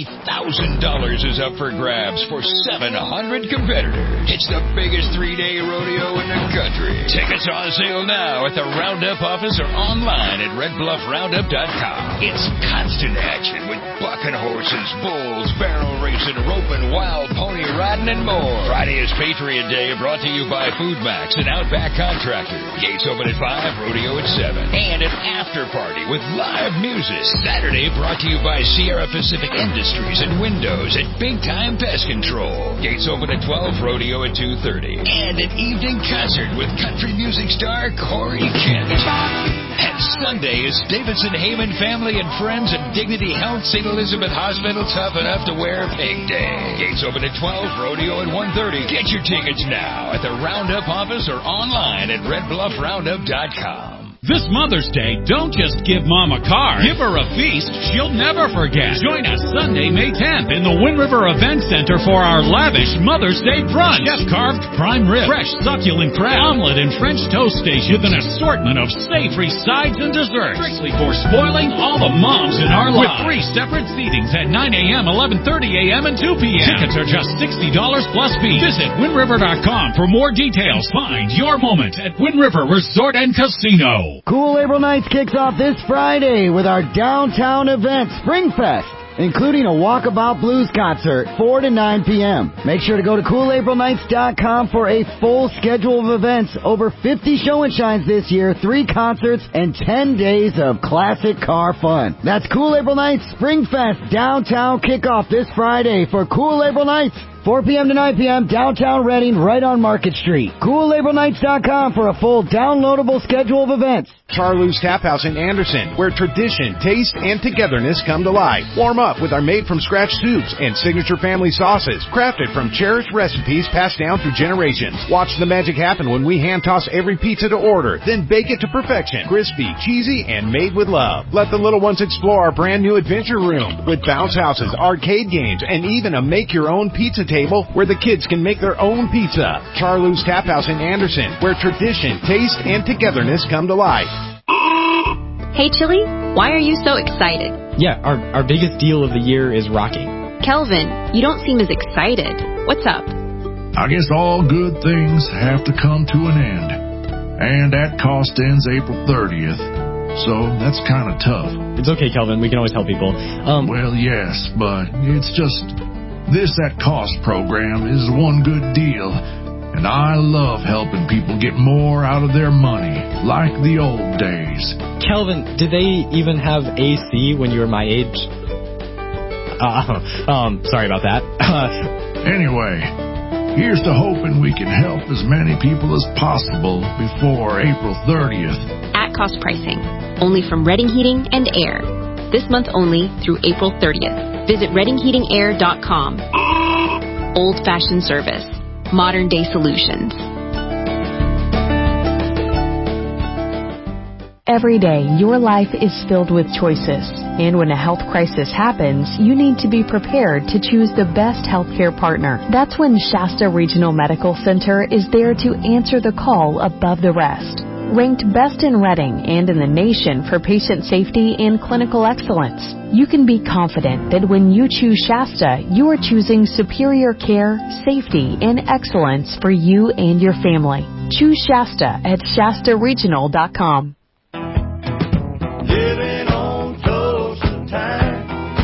is up for grabs for 700 competitors. It's the biggest 3-day rodeo in the country. Tickets on sale now at the Roundup office or online at redbluffroundup.com. It's constant action with bucking horses, bulls, barrel racing, roping, wild pony riding, and more. Friday is Patriot Day, brought to you by Food Max and Outback Contractor. Gates open at 5, rodeo at 7. And an after party with live music. Saturday brought to you by Sierra Pacific Industries and Windows at Big Time Pest Control. Gates open at 12, rodeo at 2:30. And an evening concert with country music star Corey Kent. And Sunday is Davidson Heyman Family and Friends at Dignity Health St. Elizabeth Hospital, tough enough to wear Pink Day. Gates open at 12, rodeo at 1:30. Get your tickets now at the Roundup office or online at redbluffroundup.com. This Mother's Day, don't just give Mom a car. Give her a feast she'll never forget. Join us Sunday, May 10th in the Wind River Event Center for our lavish Mother's Day brunch. Chef-carved prime rib, fresh succulent crab, omelet, and French toast steak with an assortment of savory sides and desserts. Strictly for spoiling all the moms in our lives. With 3 separate seatings at 9 a.m., 11:30 a.m., and 2 p.m. Tickets are just $60 plus fee. Visit windriver.com for more details. Find your moment at Wind River Resort and Casino. Cool April Nights kicks off this Friday with our downtown event, Springfest, including a Walkabout Blues concert, 4 to 9 p.m. Make sure to go to CoolAprilNights.com for a full schedule of events. Over 50 show and shines this year, 3 concerts, and 10 days of classic car fun. That's Cool April Nights Springfest downtown kickoff this Friday for Cool April Nights. 4 p.m. to 9 p.m. downtown Redding, right on Market Street. CoolAprilNights.com for a full downloadable schedule of events. Charlou's Tap House in Anderson, where tradition, taste, and togetherness come to life. Warm up with our made-from-scratch soups and signature family sauces, crafted from cherished recipes passed down through generations. Watch the magic happen when we hand-toss every pizza to order, then bake it to perfection. Crispy, cheesy, and made with love. Let the little ones explore our brand-new adventure room with bounce houses, arcade games, and even a make-your-own pizza table where the kids can make their own pizza. Charlou's Tap House in Anderson, where tradition, taste, and togetherness come to life. Hey, Chili, why are you so excited? Yeah, our biggest deal of the year is rocking. Kelvin, you don't seem as excited. What's up? I guess all good things have to come to an end. And that cost ends April 30th. So that's kind of tough. It's okay, Kelvin. We can always help people. Well, yes, but it's just... This At Cost program is one good deal, and I love helping people get more out of their money, like the old days. Kelvin, did they even have AC when you were my age? Sorry about that. Anyway, here's to hoping we can help as many people as possible before April 30th. At cost pricing, only from Reading Heating and Air. This month only through April 30th. Visit ReadingHeatingAir.com. Old-fashioned service. Modern-day solutions. Every day, your life is filled with choices. And when a health crisis happens, you need to be prepared to choose the best healthcare partner. That's when Shasta Regional Medical Center is there to answer the call above the rest. Ranked best in Reading and in the nation for patient safety and clinical excellence, you can be confident that when you choose Shasta, you are choosing superior care, safety, and excellence for you and your family. Choose Shasta at ShastaRegional.com. Living on Tulsa time.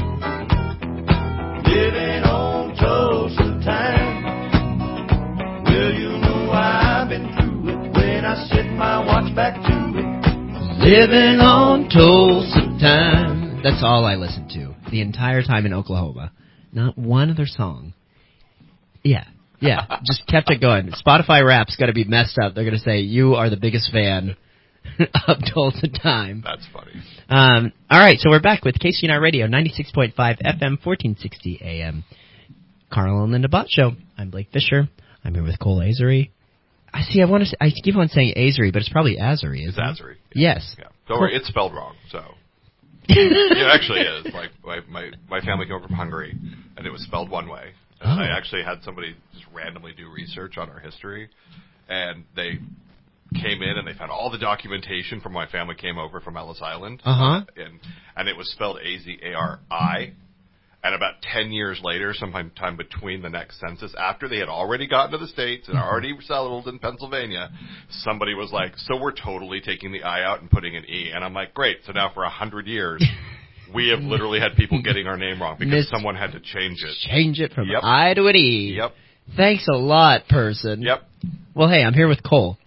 Living on Tulsa time. Well, you know I've been through it when I set my watch back to it. Living on Tulsa time. That's all I listened to the entire time in Oklahoma. Not one other song. Yeah, just kept it going. Spotify Rap's got to be messed up. They're going to say, you are the biggest fan of Tulsa time. That's funny. All right, so we're back with KCNR Radio, 96.5 FM, 1460 AM. Carl and Linda Bott Show. I'm Blake Fisher. I'm here with Cole Azery. I keep on saying Azery, but it's probably Azery, isn't it? It's Azery. Yes. Yeah. Don't worry, it's spelled wrong, so. It actually is. Like, my family came over from Hungary, and it was spelled one way. And I actually had somebody just randomly do research on our history, and they came in and they found all the documentation from when my family came over from Ellis Island. And it was spelled Azari. And about 10 years later, sometime between the next census, after they had already gotten to the States and already settled in Pennsylvania, somebody was like, so we're totally taking the I out and putting an E. And I'm like, great. So now for 100 years, we have literally had people getting our name wrong because someone had to change it. Change it from I to an E. Yep. Thanks a lot, person. Yep. Well, hey, I'm here with Cole.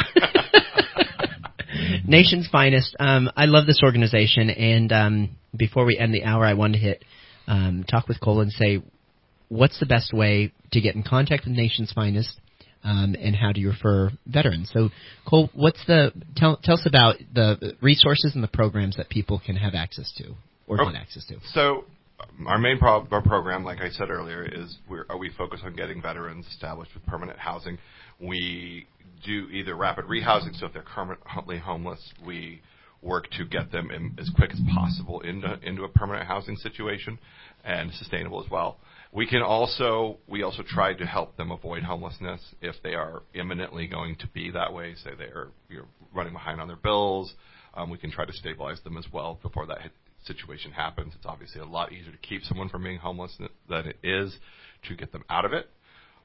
Nation's Finest. I love this organization, and before we end the hour, I wanted to hit talk with Cole and say, what's the best way to get in contact with Nation's Finest, and how do you refer veterans? So, Cole, tell us about the resources and the programs that people can have access to or get access to. So, our main program, like I said earlier, is we focus on getting veterans established with permanent housing. We do either rapid rehousing, so if they're currently homeless, we work to get them in as quick as possible into a permanent housing situation and sustainable as well. We also try to help them avoid homelessness if they are imminently going to be that way. Say they're running behind on their bills, we can try to stabilize them as well before that situation happens. It's obviously a lot easier to keep someone from being homeless than it is to get them out of it.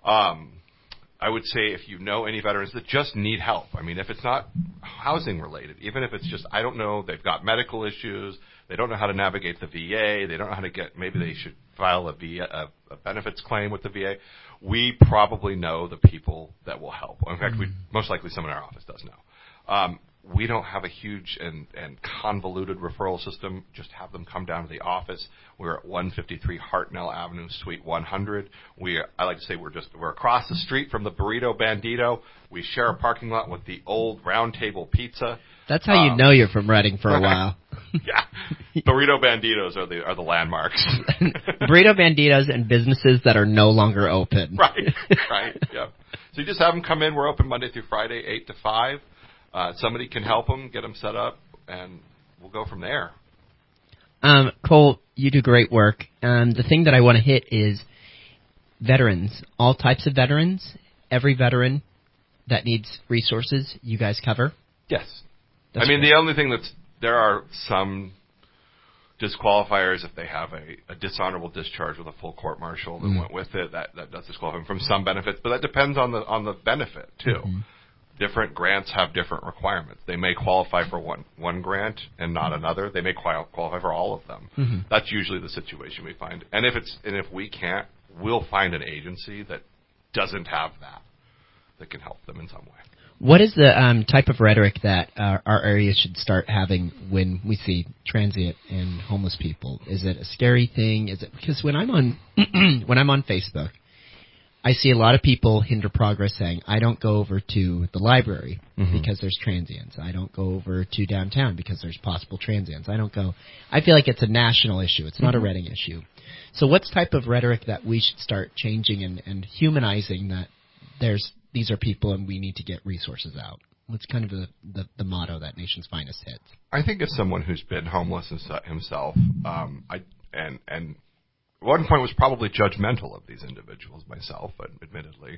I would say if you know any veterans that just need help, I mean, if it's not housing related, even if it's just, I don't know, they've got medical issues, they don't know how to navigate the VA, they don't know how to maybe they should file a benefits claim with the VA, we probably know the people that will help. In fact, most likely someone in our office does know. We don't have a huge and convoluted referral system. Just have them come down to the office. We're at 153 Hartnell Avenue, Suite 100. I like to say we're across the street from the Burrito Bandito. We share a parking lot with the old Round Table Pizza. That's how you know you're from Reading for a while. Yeah, Burrito Banditos are the landmarks. Burrito Banditos and businesses that are no longer open. Right. Yeah. So you just have them come in. We're open Monday through Friday, 8 to 5. Somebody can help them, get them set up, and we'll go from there. Cole, you do great work. The thing that I want to hit is veterans, all types of veterans, every veteran that needs resources, you guys cover? Yes. That's the only thing there are some disqualifiers if they have a dishonorable discharge with a full court-martial that went with it. That does disqualify them from some benefits, but that depends on the benefit, too. Mm-hmm. Different grants have different requirements. They may qualify for one grant and not another. They may qualify for all of them. Mm-hmm. That's usually the situation we find. And if we can't, we'll find an agency that doesn't have that can help them in some way. What is the type of rhetoric that our area should start having when we see transient and homeless people? Is it a scary thing? Is it because when I'm on Facebook, I see a lot of people hinder progress saying, I don't go over to the library Mm-hmm. because there's transients. I don't go over to downtown because there's possible transients. I feel like it's a national issue. It's not a Reading issue. So what's type of rhetoric that we should start changing and humanizing that these are people and we need to get resources out? What's kind of the motto that Nation's Finest hits? I think as someone who's been homeless himself, and at one point was probably judgmental of these individuals myself, admittedly,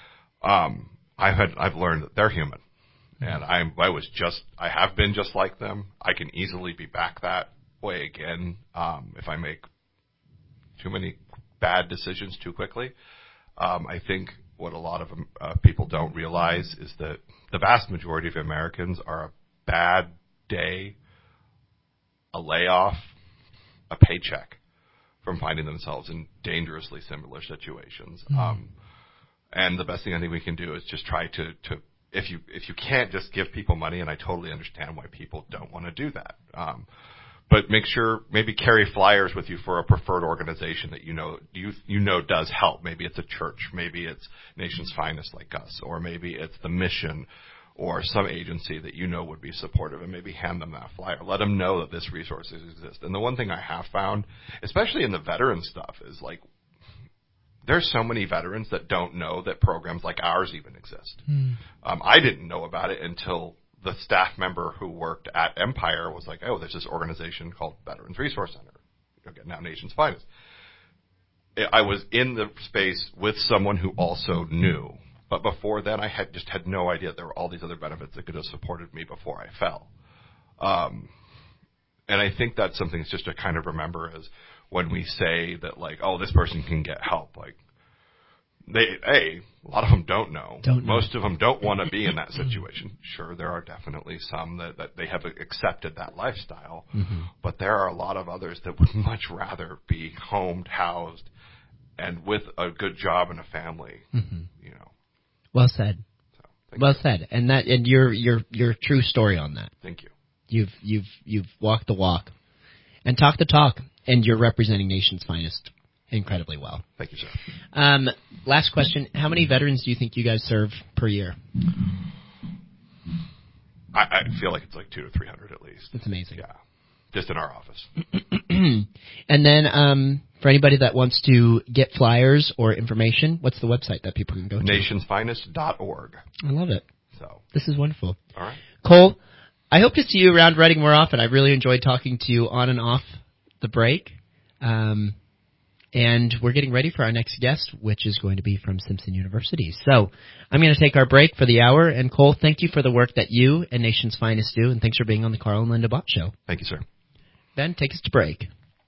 I've learned that they're human, and I have been just like them. I can easily be back that way again if I make too many bad decisions too quickly. I think what a lot of people don't realize is that the vast majority of Americans are a bad day, a layoff, a paycheck from finding themselves in dangerously similar situations. And the best thing I think we can do is just try to if you can't just give people money, and I totally understand why people don't want to do that. But make sure maybe carry flyers with you for a preferred organization that you know does help. Maybe it's a church, maybe it's Nation's Finest like us, or maybe it's the Mission or some agency that you know would be supportive, and maybe hand them that flyer. Let them know that this resource exists. And the one thing I have found, especially in the veteran stuff, is like there's so many veterans that don't know that programs like ours even exist. I didn't know about it until the staff member who worked at Empire was like, oh, there's this organization called Veterans Resource Center, now Nation's Finest. I was in the space with someone who also knew. But before then, I had no idea there were all these other benefits that could have supported me before I fell. And I think that's something that's just to kind of remember is when we say that, like, oh, this person can get help. Like, a lot of them don't know. Most of them don't want to be in that situation. Sure, there are definitely some that they have accepted that lifestyle. But there are a lot of others that would much rather be homed, housed, and with a good job and a family, you know. Well said. Well said. And your true story on that. Thank you. You've walked the walk and talked the talk, and you're representing Nation's Finest incredibly well. Thank you, sir. Last question. How many veterans do you think you guys serve per year? I feel like it's like 200 to 300 at least. That's amazing. Yeah. Just in our office. And then for anybody that wants to get flyers or information, what's the website that people can go to? nationsfinest.org. I love it. So this is wonderful. All right. Cole, I hope to see you around Reading more often. I really enjoyed talking to you on and off the break. And we're getting ready for our next guest, which is going to be from Simpson University. So I'm going to take our break for the hour. And Cole, thank you for the work that you and Nation's Finest do. And thanks for being on the Carl and Linda Bott Show. Thank you, sir. Ben, take us to break.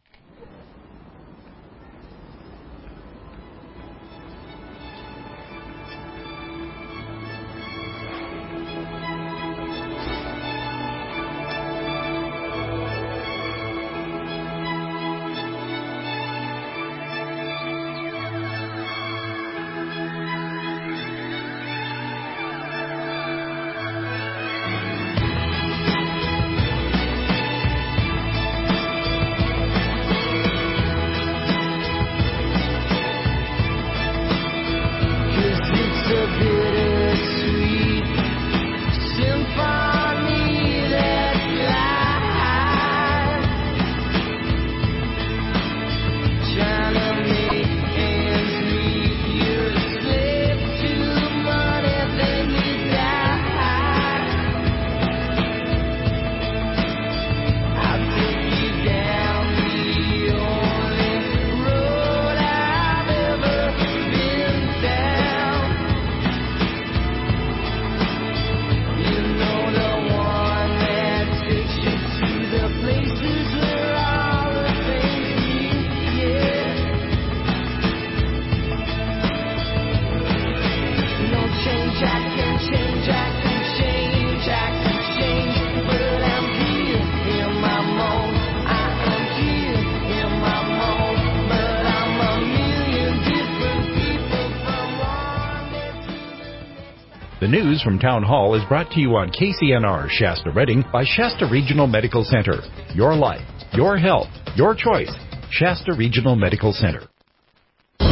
The news from Town Hall is brought to you on KCNR Shasta Reading by Shasta Regional Medical Center. Your life, your health, your choice. Shasta Regional Medical Center.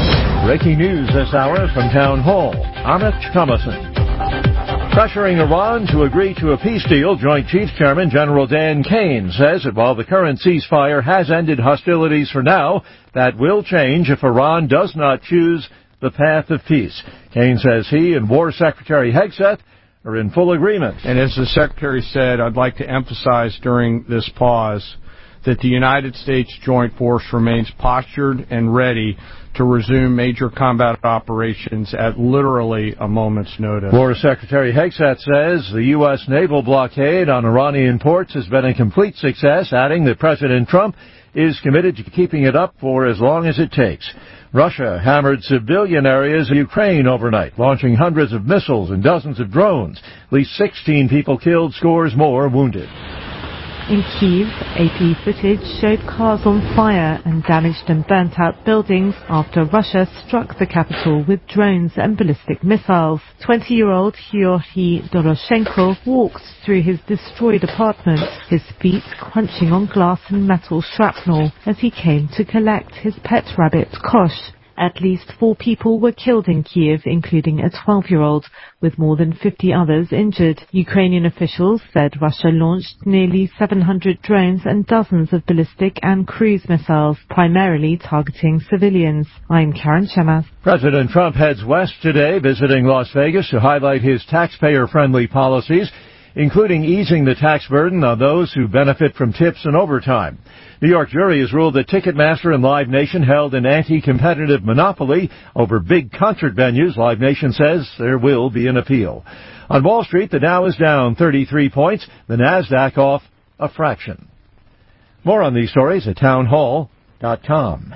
Breaking news this hour from Town Hall. Amit Thomason. Pressuring Iran to agree to a peace deal, Joint Chiefs Chairman General Dan Kane says that while the current ceasefire has ended hostilities for now, that will change if Iran does not choose the path of peace. Kane says he and War Secretary Hegseth are in full agreement. And as the Secretary said, I'd like to emphasize during this pause that the United States Joint Force remains postured and ready to resume major combat operations at literally a moment's notice. War Secretary Hegseth says the U.S. naval blockade on Iranian ports has been a complete success, adding that President Trump is committed to keeping it up for as long as it takes. Russia hammered civilian areas of Ukraine overnight, launching hundreds of missiles and dozens of drones. At least 16 people killed, scores more wounded. In Kyiv, AP footage showed cars on fire and damaged and burnt-out buildings after Russia struck the capital with drones and ballistic missiles. 20-year-old Georgy Doroshenko walked through his destroyed apartment, his feet crunching on glass and metal shrapnel as he came to collect his pet rabbit, Kosh. At least 4 people were killed in Kyiv, including a 12-year-old, with more than 50 others injured. Ukrainian officials said Russia launched nearly 700 drones and dozens of ballistic and cruise missiles, primarily targeting civilians. I'm Karen Shemas. President Trump heads west today, visiting Las Vegas to highlight his taxpayer-friendly policies, including easing the tax burden on those who benefit from tips and overtime. New York jury has ruled that Ticketmaster and Live Nation held an anti-competitive monopoly over big concert venues. Live Nation says there will be an appeal. On Wall Street, the Dow is down 33 points, the Nasdaq off a fraction. More on these stories at townhall.com.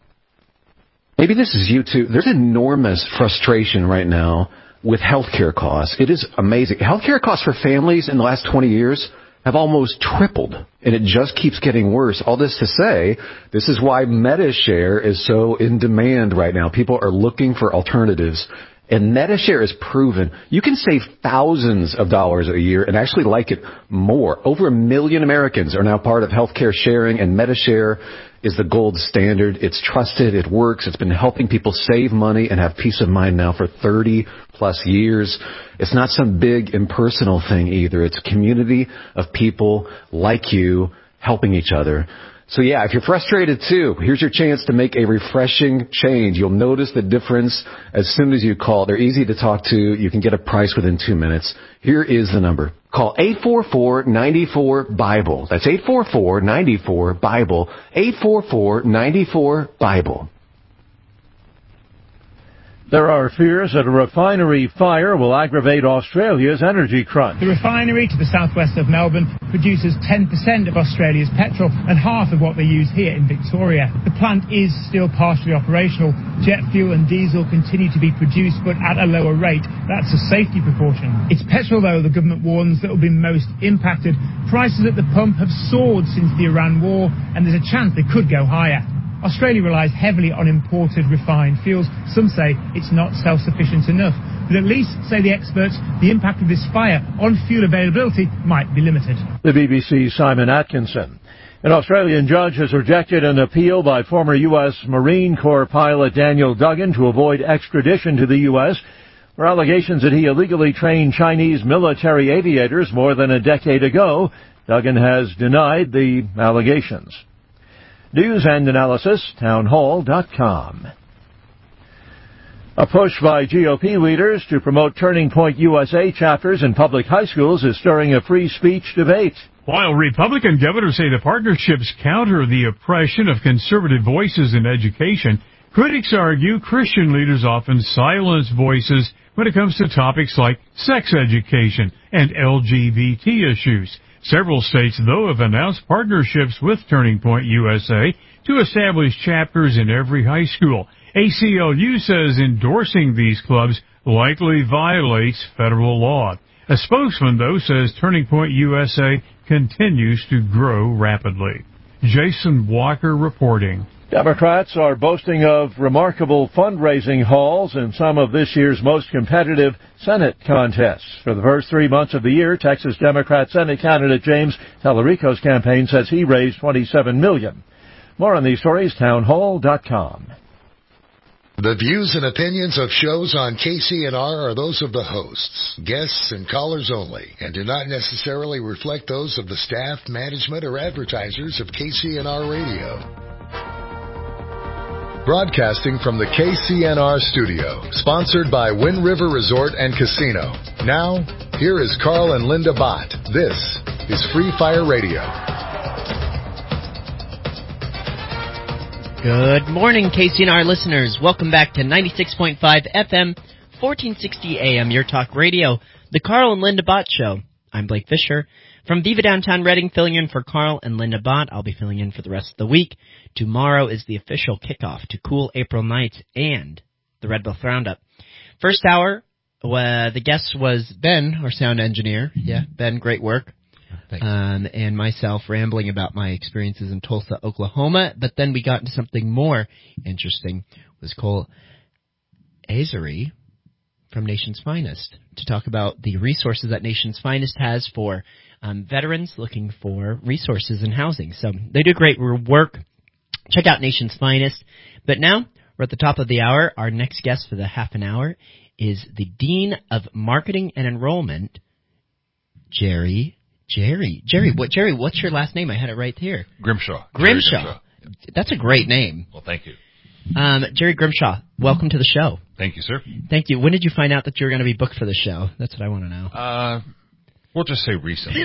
Maybe this is you too. There's enormous frustration right now with healthcare costs. It is amazing. Healthcare costs for families in the last 20 years have almost tripled, and it just keeps getting worse. All this to say, this is why MediShare is so in demand right now. People are looking for alternatives, and MediShare is proven you can save thousands of dollars a year and actually like it more. Over 1 million Americans are now part of healthcare sharing, and MediShare is the gold standard. It's trusted. It works. It's been helping people save money and have peace of mind now for 30-plus years. It's not some big impersonal thing either. It's a community of people like you helping each other. So yeah, if you're frustrated too, here's your chance to make a refreshing change. You'll notice the difference as soon as you call. They're easy to talk to. You can get a price within 2 minutes. Here is the number. Call 844-94-BIBLE. That's 844-94-BIBLE. 844-94-BIBLE. There are fears that a refinery fire will aggravate Australia's energy crunch. The refinery to the southwest of Melbourne produces 10% of Australia's petrol and half of what they use here in Victoria. The plant is still partially operational. Jet fuel and diesel continue to be produced, but at a lower rate. That's a safety precaution. It's petrol, though, the government warns that will be most impacted. Prices at the pump have soared since the Iran war, and there's a chance they could go higher. Australia relies heavily on imported refined fuels. Some say it's not self-sufficient enough. But at least, say the experts, the impact of this fire on fuel availability might be limited. The BBC's Simon Atkinson. An Australian judge has rejected an appeal by former U.S. Marine Corps pilot Daniel Duggan to avoid extradition to the U.S. for allegations that he illegally trained Chinese military aviators more than a decade ago. Duggan has denied the allegations. News and analysis, townhall.com. A push by GOP leaders to promote Turning Point USA chapters in public high schools is stirring a free speech debate. While Republican governors say the partnerships counter the oppression of conservative voices in education, critics argue Christian leaders often silence voices when it comes to topics like sex education and LGBT issues. Several states, though, have announced partnerships with Turning Point USA to establish chapters in every high school. ACLU says endorsing these clubs likely violates federal law. A spokesman, though, says Turning Point USA continues to grow rapidly. Jason Walker reporting. Democrats are boasting of remarkable fundraising hauls in some of this year's most competitive Senate contests. For the first 3 months of the year, Texas Democrat Senate candidate James Tallarico's campaign says he raised $27 million. More on these stories, townhall.com. The views and opinions of shows on KCNR are those of the hosts, guests, and callers only, and do not necessarily reflect those of the staff, management, or advertisers of KCNR Radio. Broadcasting from the KCNR studio, sponsored by Wind River Resort and Casino. Now, here is Carl and Linda Bott. This is Free Fire Radio. Good morning, KCNR listeners. Welcome back to 96.5 FM, 1460 AM, Your Talk Radio, the Carl and Linda Bott Show. I'm Blake Fisher from Viva Downtown Reading, filling in for Carl and Linda Bott. I'll be filling in for the rest of the week. Tomorrow is the official kickoff to cool April nights and the Red Bluff Roundup. First hour, the guest was Ben, our sound engineer. Yeah, Ben, great work. Thanks. And myself rambling about my experiences in Tulsa, Oklahoma. But then we got into something more interesting. It was Cole Azery from Nation's Finest to talk about the resources that Nation's Finest has for veterans looking for resources in housing. So they do great work. Check out Nation's Finest. But now we're at the top of the hour. Our next guest for the half an hour is the Dean of Marketing and Enrollment, Jerry, what's your last name? I had it right here. Grimshaw. Grimshaw. That's a great name. Well, thank you. Jerry Grimshaw, welcome to the show. Thank you, sir. Thank you. When did you find out that you were going to be booked for the show? That's what I want to know. We'll just say recently.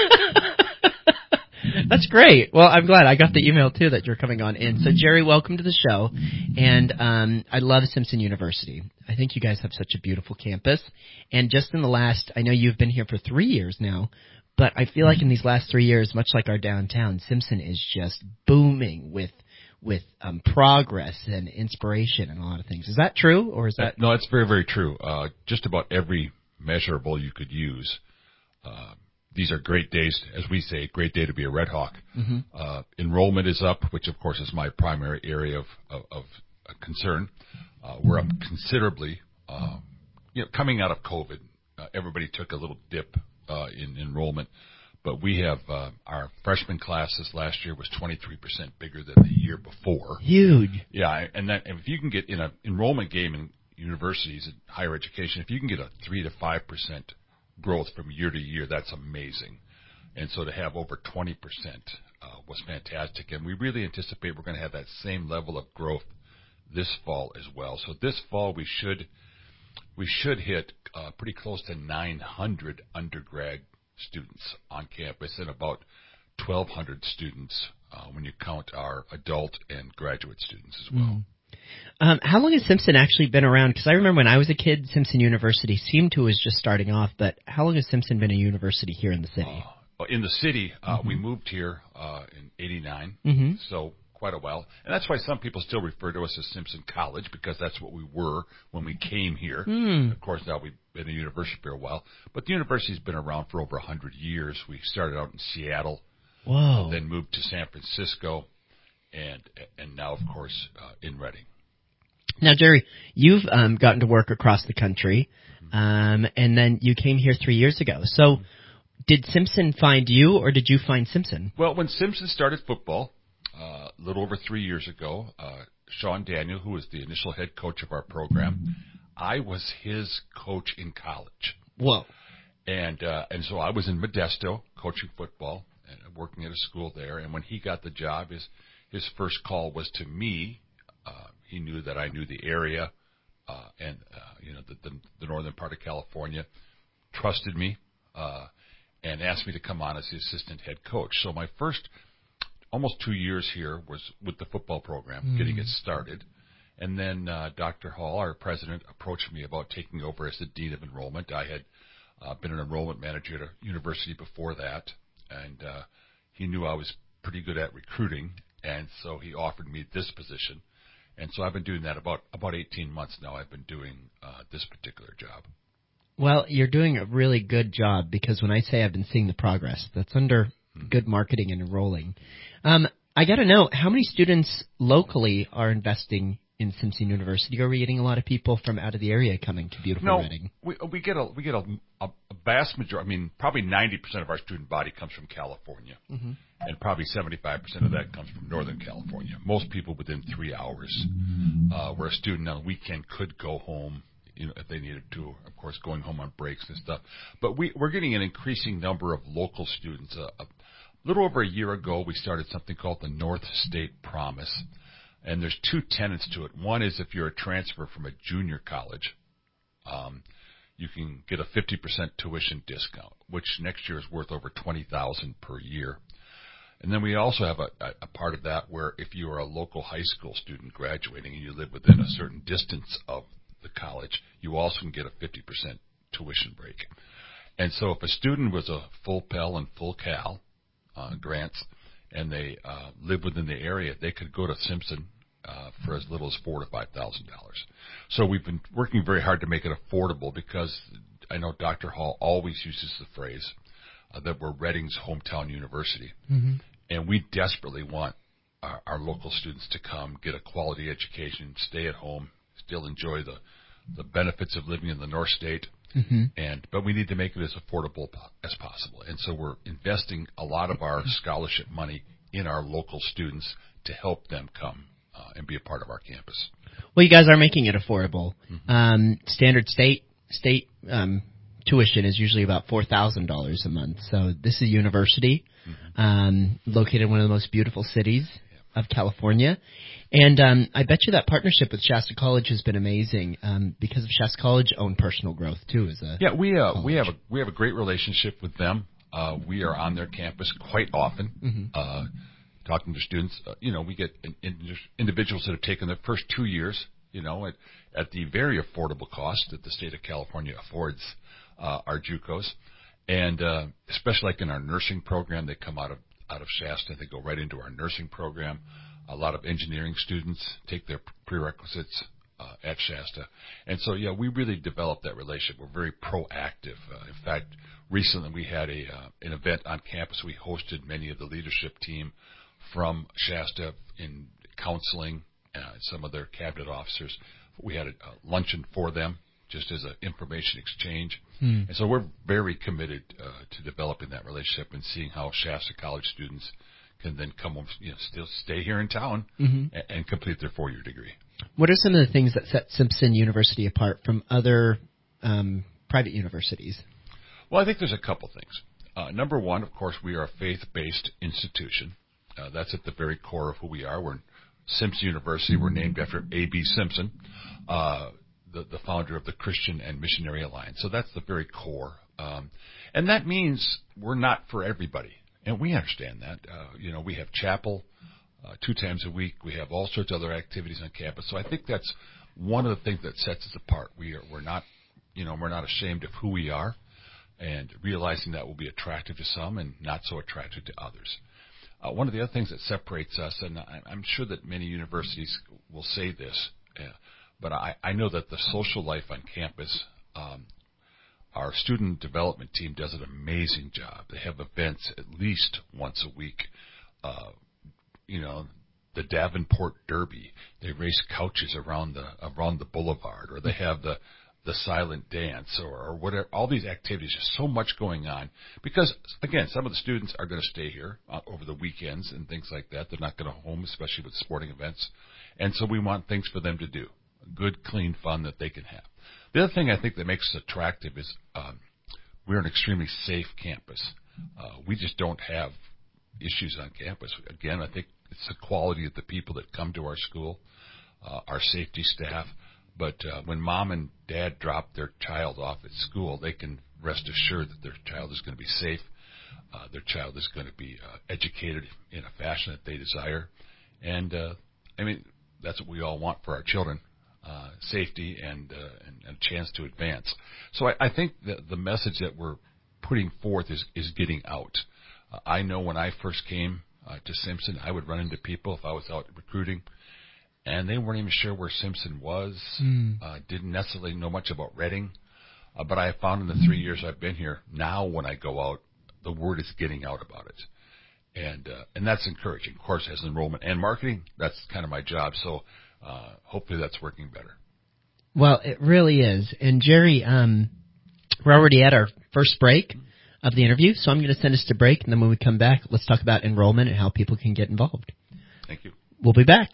That's great. Well, I'm glad. I got the email, too, that you're coming on in. So, Jerry, welcome to the show. And I love Simpson University. I think you guys have such a beautiful campus. And just in the last, I know you've been here for 3 years now, but I feel like in these last 3 years, much like our downtown, Simpson is just booming with progress and inspiration and a lot of things. Is that true, or is that? No, that's very, very true. Just about every measurable you could use. These are great days, as we say, great day to be a Red Hawk. Mm-hmm. Enrollment is up, which of course is my primary area of concern. We're up considerably. Coming out of COVID, everybody took a little dip in enrollment, but we have our freshman classes last year was 23% bigger than the year before. Huge. Yeah, and if you can get in an enrollment game in universities and higher education, if you can get a 3 to 5% growth from year to year, that's amazing. And so to have over 20% was fantastic, and we really anticipate we're going to have that same level of growth this fall as well. So this fall we should hit pretty close to 900 undergrad students on campus and about 1,200 students when you count our adult and graduate students as well. How long has Simpson actually been around? Because I remember when I was a kid, Simpson University seemed to was just starting off, but how long has Simpson been a university here in the city? In the city, we moved here in 89, Mm-hmm. so quite a while. And that's why some people still refer to us as Simpson College, because that's what we were when we came here. Of course, now we've been a university for a while. But the university's been around for over 100 years. We started out in Seattle, Whoa. Then moved to San Francisco, and now, of course, in Reading. Now, Jerry, you've gotten to work across the country, and then you came here 3 years ago. So did Simpson find you, or did you find Simpson? Well, when Simpson started football, a little over 3 years ago, Sean Daniel, who was the initial head coach of our program, I was his coach in college. Whoa. And so I was in Modesto coaching football and working at a school there. And when he got the job, his first call was to me. He knew that I knew the area, and the northern part of California, trusted me, and asked me to come on as the assistant head coach. So my first almost 2 years here was with the football program, getting it started. And then Dr. Hall, our president, approached me about taking over as the dean of enrollment. I had been an enrollment manager at a university before that, and he knew I was pretty good at recruiting, and so he offered me this position. And so I've been doing that about 18 months now. I've been doing this particular job. Well, you're doing a really good job, because when I say I've been seeing the progress, that's under good marketing and enrolling. I got to know, how many students locally are investing in Simpson University? Are we getting a lot of people from out of the area coming to beautiful Reading? We get a vast majority. I mean, probably 90% of our student body comes from California, and probably 75% of that comes from Northern California. Most people within 3 hours, where a student on a weekend could go home, if they needed to. Of course, going home on breaks and stuff. But we're getting an increasing number of local students. A little over a year ago, we started something called the North State Promise. And there's two tenets to it. One is if you're a transfer from a junior college, you can get a 50% tuition discount, which next year is worth over $20,000 per year. And then we also have a part of that where if you are a local high school student graduating and you live within a certain distance of the college, you also can get a 50% tuition break. And so if a student was a full Pell and full Cal grants, and they live within the area, they could go to Simpson for as little as $4,000 to $5,000. So we've been working very hard to make it affordable because I know Dr. Hall always uses the phrase that we're Reading's hometown university. And we desperately want our local students to come, get a quality education, stay at home, still enjoy the benefits of living in the North State. But we need to make it as affordable as possible. And so we're investing a lot of our scholarship money in our local students to help them come and be a part of our campus. Well, you guys are making it affordable. Standard state tuition is usually about $4,000 a month. So this is a university located in one of the most beautiful cities of California. And I bet you that partnership with Shasta College has been amazing because of Shasta College own personal growth too. We have a great relationship with them. We are on their campus quite often, talking to students. We get individuals that have taken their first 2 years, at the very affordable cost that the state of California affords our JUCOs, and especially like in our nursing program, they come out of Shasta, they go right into our nursing program. A lot of engineering students take their prerequisites at Shasta. And so, we really developed that relationship. We're very proactive. In fact, recently we had an event on campus. We hosted many of the leadership team from Shasta in counseling, some of their cabinet officers. We had a luncheon for them just as an information exchange. And so we're very committed to developing that relationship and seeing how Shasta College students can then come home, still stay here in town and complete their 4-year degree. What are some of the things that set Simpson University apart from other private universities? Well, I think there's a couple things. Number one, of course, we are a faith-based institution. That's at the very core of who we are. We're Simpson University. We're named after A.B. Simpson, the founder of the Christian and Missionary Alliance. So that's the very core. And that means we're not for everybody. And we understand that. We have chapel 2 times a week. We have all sorts of other activities on campus. So I think that's one of the things that sets us apart. We're not ashamed of who we are, and realizing that will be attractive to some and not so attractive to others. One of the other things that separates us, and I'm sure that many universities will say this, but I know that the social life on campus, our student development team does an amazing job. They have events at least once a week. The Davenport Derby. They race couches around the boulevard, or they have the silent dance, or whatever. All these activities, just so much going on. Because again, some of the students are going to stay here over the weekends and things like that. They're not going to home, especially with sporting events. And so we want things for them to do. Good, clean fun that they can have. The other thing I think that makes us attractive is we're an extremely safe campus. We just don't have issues on campus. Again, I think it's the quality of the people that come to our school, our safety staff. But when mom and dad drop their child off at school, they can rest assured that their child is going to be safe. Their child is going to be educated in a fashion that they desire. And, that's what we all want for our children. Safety and a chance to advance. So I think that the message that we're putting forth is getting out. I know when I first came to Simpson, I would run into people if I was out recruiting, and they weren't even sure where Simpson was, didn't necessarily know much about Reading. But I have found in the 3 years I've been here, now when I go out, the word is getting out about it. And that's encouraging. Of course, as enrollment and marketing, that's kind of my job. So hopefully that's working better. Well, it really is. And Jerry, we're already at our first break of the interview, so I'm going to send us to break, and then when we come back, let's talk about enrollment and how people can get involved. Thank you. We'll be back.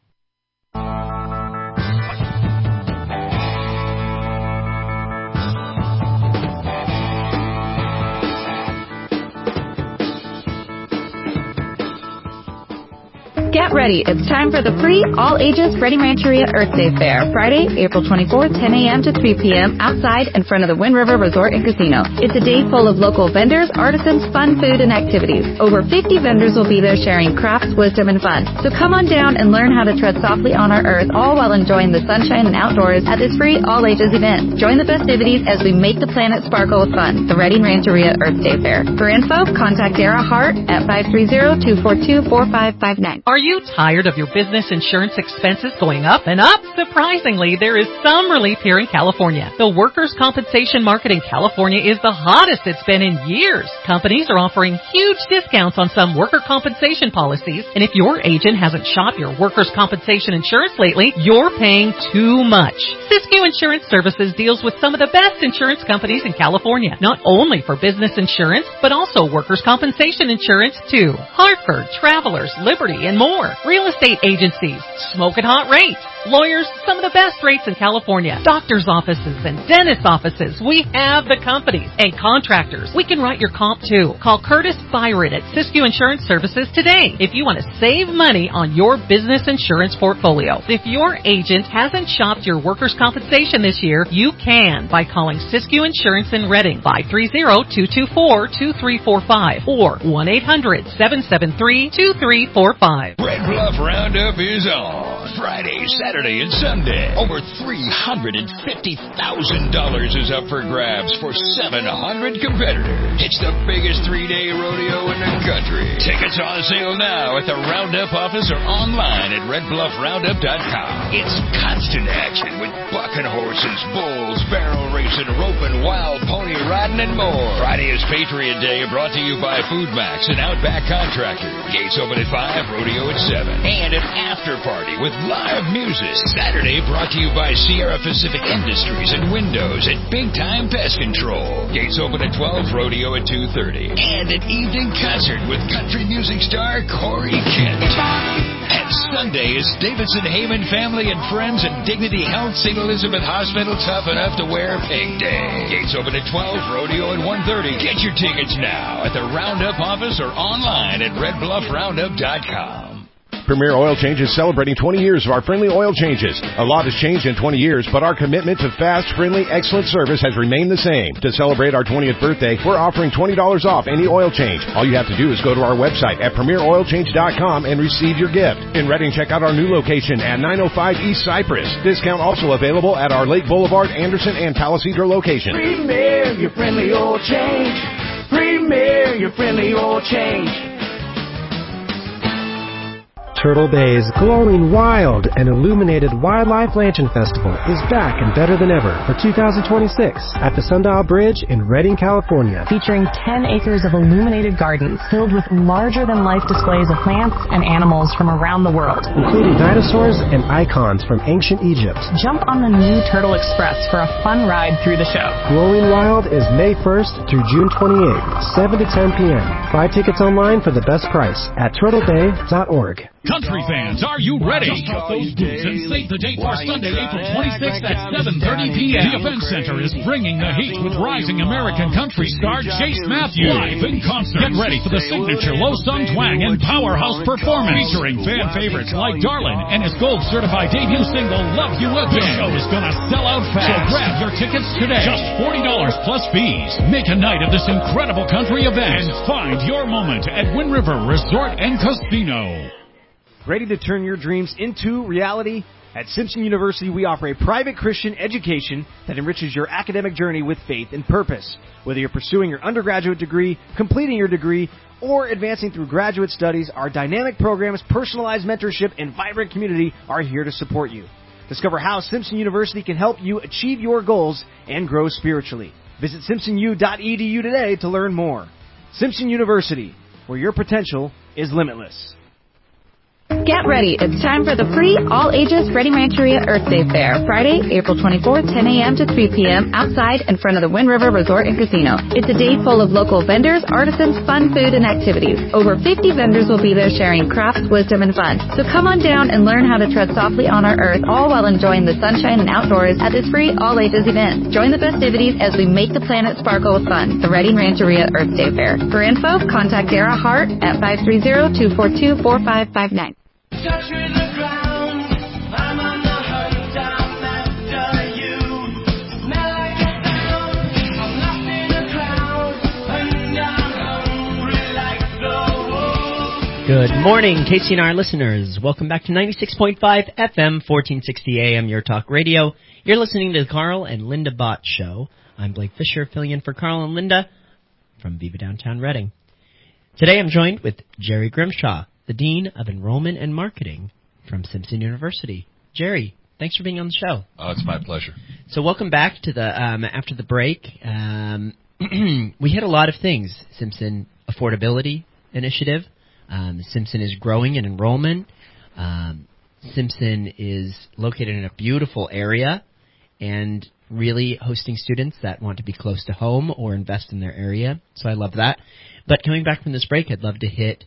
Get ready. It's time for the free all-ages Reading Rancheria Earth Day Fair. Friday, April 24th, 10 a.m. to 3 p.m. outside in front of the Wind River Resort and Casino. It's a day full of local vendors, artisans, fun food, and activities. Over 50 vendors will be there sharing crafts, wisdom, and fun. So come on down and learn how to tread softly on our earth, all while enjoying the sunshine and outdoors at this free all-ages event. Join the festivities as we make the planet sparkle with fun. The Reading Rancheria Earth Day Fair. For info, contact Dara Hart at 530-242-4559. Are you tired of your business insurance expenses going up and up? Surprisingly, there is some relief here in California. The workers' compensation market in California is the hottest it's been in years. Companies are offering huge discounts on some worker compensation policies, and if your agent hasn't shopped your workers' compensation insurance lately, you're paying too much. Siskiyou Insurance Services deals with some of the best insurance companies in California, not only for business insurance, but also workers' compensation insurance too. Hartford, Travelers, Liberty, and more. Real estate agencies, smoking hot rates. Lawyers, some of the best rates in California. Doctors' offices and dentist offices. We have the companies. And contractors. We can write your comp too. Call Curtis Byron at Siskiyou Insurance Services today if you want to save money on your business insurance portfolio. If your agent hasn't shopped your workers' compensation this year, you can by calling Siskiyou Insurance in Reading, 530-224-2345 or 1-800-773-2345. Red Bluff Roundup is on Friday, Saturday, and Sunday. Over $350,000 is up for grabs for 700 competitors. It's the biggest three-day rodeo in the country. Tickets on sale now at the Roundup office or online at redbluffroundup.com. It's constant action with bucking horses, bulls, barrel racing, roping, wild pony riding, and more. Friday is Patriot Day, brought to you by Food Max and Outback Contractors. Gates open at 5, rodeo at 7. And an after party with live music. Saturday brought to you by Sierra Pacific Industries and Windows at Big Time Pest Control. Gates open at 12, rodeo at 2:30. And an evening concert with country music star Corey Kent. And Sunday is Davidson Heyman Family and Friends and Dignity Health St. Elizabeth Hospital Tough Enough to Wear Pig Day. Gates open at 12, rodeo at 1:30. Get your tickets now at the Roundup office or online at redbluffroundup.com. Premier Oil Change is celebrating 20 years of our friendly oil changes. A lot has changed in 20 years, but our commitment to fast, friendly, excellent service has remained the same. To celebrate our 20th birthday, we're offering $20 off any oil change. All you have to do is go to our website at premieroilchange.com and receive your gift. In Reading, check out our new location at 905 East Cypress. Discount also available at our Lake Boulevard, Anderson, and Palisadro locations. Premier, your friendly oil change. Premier, your friendly oil change. Turtle Bay's Glowing Wild and Illuminated Wildlife Lantern Festival is back and better than ever for 2026 at the Sundial Bridge in Redding, California. Featuring 10 acres of illuminated gardens filled with larger-than-life displays of plants and animals from around the world, including dinosaurs and icons from ancient Egypt. Jump on the new Turtle Express for a fun ride through the show. Glowing Wild is May 1st through June 28th, 7 to 10 p.m. Buy tickets online for the best price at turtlebay.org. Country fans, are you ready? Just off those boots and save the date for Sunday, April 26th at 7:30 p.m. The Event Center is bringing the heat with rising American country star Chase Matthews live in concert. Get ready for the signature low-sung twang and powerhouse performance featuring fan favorites like Darlin and his gold-certified debut single Love You Again. The show is gonna sell out fast, so grab your tickets today. Just $40 plus fees. Make a night of this incredible country event and find your moment at Wind River Resort and Casino. Ready to turn your dreams into reality? At Simpson University, we offer a private Christian education that enriches your academic journey with faith and purpose. Whether you're pursuing your undergraduate degree, completing your degree, or advancing through graduate studies, our dynamic programs, personalized mentorship, and vibrant community are here to support you. Discover how Simpson University can help you achieve your goals and grow spiritually. Visit simpsonu.edu today to learn more. Simpson University, where your potential is limitless. Get ready. It's time for the free all-ages Reading Rancheria Earth Day Fair, Friday, April 24th, 10 a.m. to 3 p.m. outside in front of the Wind River Resort and Casino. It's a day full of local vendors, artisans, fun food, and activities. Over 50 vendors will be there sharing crafts, wisdom, and fun. So come on down and learn how to tread softly on our Earth, all while enjoying the sunshine and outdoors at this free all-ages event. Join the festivities as we make the planet sparkle with fun. The Reading Rancheria Earth Day Fair. For info, contact Dara Hart at 530-242-4559. Touching the ground, I'm on the hunt, I'm after you. Smell like a sound, I'm lost in a crowd, and I'm hungry like the wolf. Good morning, KCNR listeners. Welcome back to 96.5 FM, 1460 AM, Your Talk Radio. You're listening to the Carl and Linda Bott Show. I'm Blake Fisher, filling in for Carl and Linda from Viva Downtown Reading. Today I'm joined with Jerry Grimshaw, the Dean of Enrollment and Marketing from Simpson University. Jerry, thanks for being on the show. Oh, it's my pleasure. So welcome back to the after the break. We hit a lot of things. Simpson Affordability Initiative. Simpson is growing in enrollment. Simpson is located in a beautiful area and really hosting students that want to be close to home or invest in their area. So I love that. But coming back from this break, I'd love to hit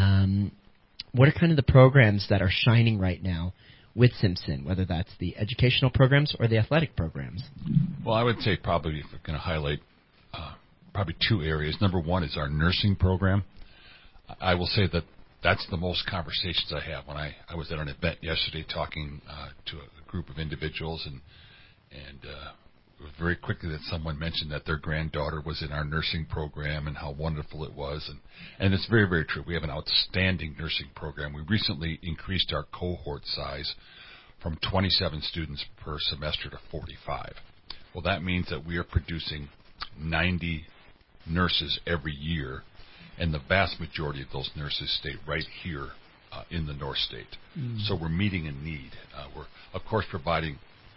what are kind of the programs that are shining right now with Simpson, whether that's the educational programs or the athletic programs? Well, I would say probably if we're going to highlight probably two areas. Number one is our nursing program. I will say that that's the most conversations I have. When I was at an event yesterday talking to a group of individuals, and it was very quickly that someone mentioned that their granddaughter was in our nursing program and how wonderful it was. And it's very, very true. We have an outstanding nursing program. We recently increased our cohort size from 27 students per semester to 45. Well, that means that we are producing 90 nurses every year, and the vast majority of those nurses stay right here in the North State. So we're meeting a need. We're, of course, providing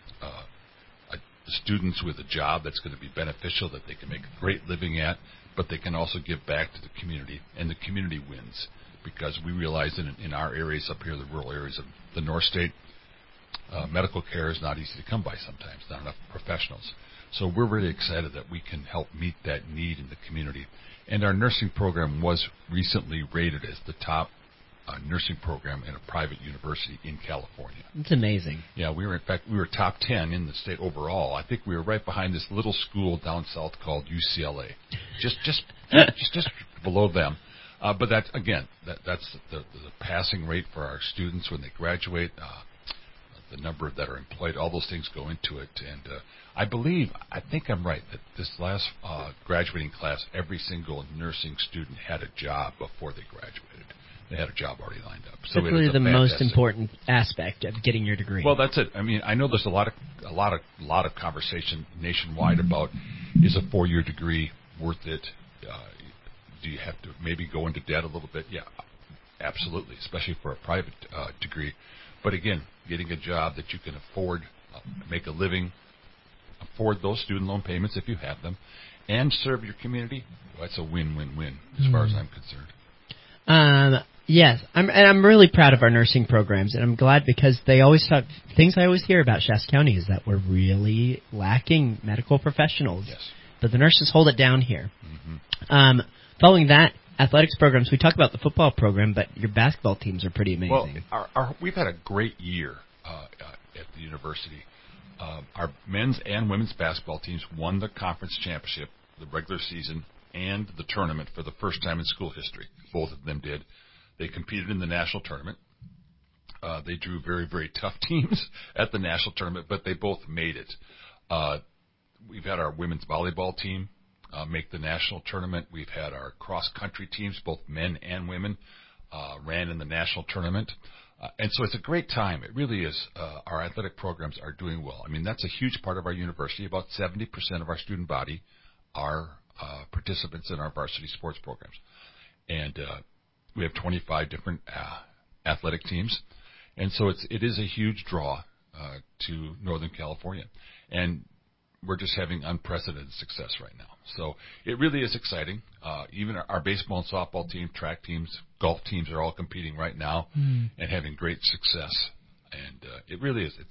students with a job that's going to be beneficial, that they can make a great living at, but they can also give back to the community, and the community wins, because we realize that in our areas up here, the rural areas of the North State, medical care is not easy to come by sometimes, not enough professionals. So we're really excited that we can help meet that need in the community. And our nursing program was recently rated as the top nursing program in a private university in California. It's amazing. Yeah, we were top 10 in the state overall. I think we were right behind this little school down south called UCLA, just below them. But that's the passing rate for our students when they graduate, the number that are employed, all those things go into it. And I think I'm right that this last graduating class, every single nursing student had a job before they graduated. They had a job already lined up. So that's really the most important aspect of getting your degree. Well, that's it. I mean, I know there's a lot of conversation nationwide about, is a 4-year degree worth it? Do you have to maybe go into debt a little bit? Yeah, absolutely, especially for a private degree. But again, getting a job that you can afford, make a living, afford those student loan payments if you have them, and serve your community, well, that's a win-win-win as far as I'm concerned. Yes, I'm really proud of our nursing programs, and I'm glad because they always have things I always hear about Shasta County is that we're really lacking medical professionals. Yes. But the nurses hold it down here. Mm-hmm. Following that, athletics programs, we talk about the football program, but your basketball teams are pretty amazing. Well, we've had a great year at the university. Our men's and women's basketball teams won the conference championship, the regular season, and the tournament for the first time in school history. Both of them did. They competed in the national tournament. They drew very, very tough teams at the national tournament, but they both made it. We've had our women's volleyball team make the national tournament. We've had our cross-country teams, both men and women, ran in the national tournament. And so it's a great time. It really is. Our athletic programs are doing well. I mean, that's a huge part of our university. About 70% of our student body are participants in our varsity sports programs. And we have 25 different athletic teams. And so it is a huge draw to Northern California. And we're just having unprecedented success right now. So it really is exciting. Even our baseball and softball team, track teams, golf teams are all competing right now and having great success. And it really is.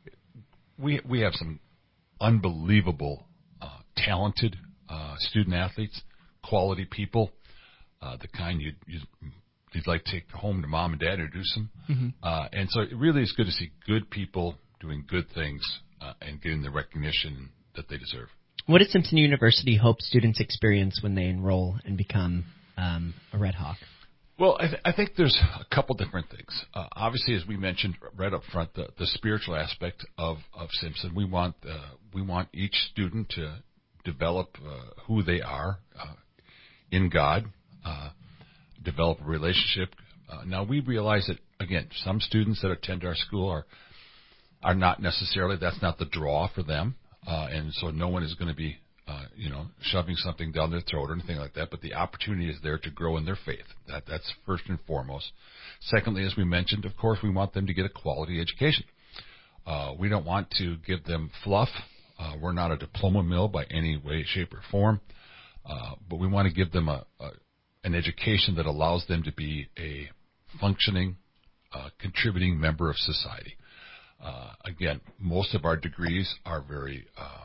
We have some unbelievable, talented student athletes, quality people, the kind you'd like to take home to mom and dad and introduce them. And so it really is good to see good people doing good things and getting the recognition that they deserve. What does Simpson University hope students experience when they enroll and become a Red Hawk? Well, I think there's a couple different things. Obviously, as we mentioned right up front, the spiritual aspect of Simpson. We want each student to develop who they are in God, develop a relationship. Now, we realize that, again, some students that attend our school are not necessarily, that's not the draw for them. And so no one is going to be, shoving something down their throat or anything like that. But the opportunity is there to grow in their faith. That's first and foremost. Secondly, as we mentioned, of course, we want them to get a quality education. We don't want to give them fluff. We're not a diploma mill by any way, shape, or form. But we want to give them an education that allows them to be a functioning, contributing member of society. Again, most of our degrees are very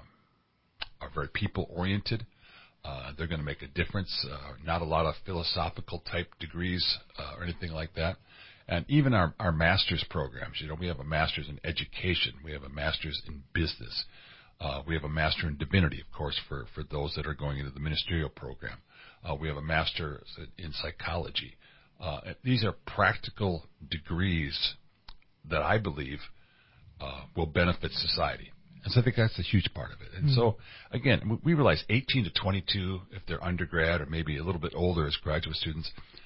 people-oriented. They're going to make a difference. Not a lot of philosophical type degrees or anything like that. And even our master's programs, we have a master's in education. We have a master's in business. We have a master in divinity, of course, for those that are going into the ministerial program. We have a master in psychology. These are practical degrees that I believe will benefit society. And so I think that's a huge part of it. And so, again, we realize 18 to 22, if they're undergrad or maybe a little bit older as graduate students,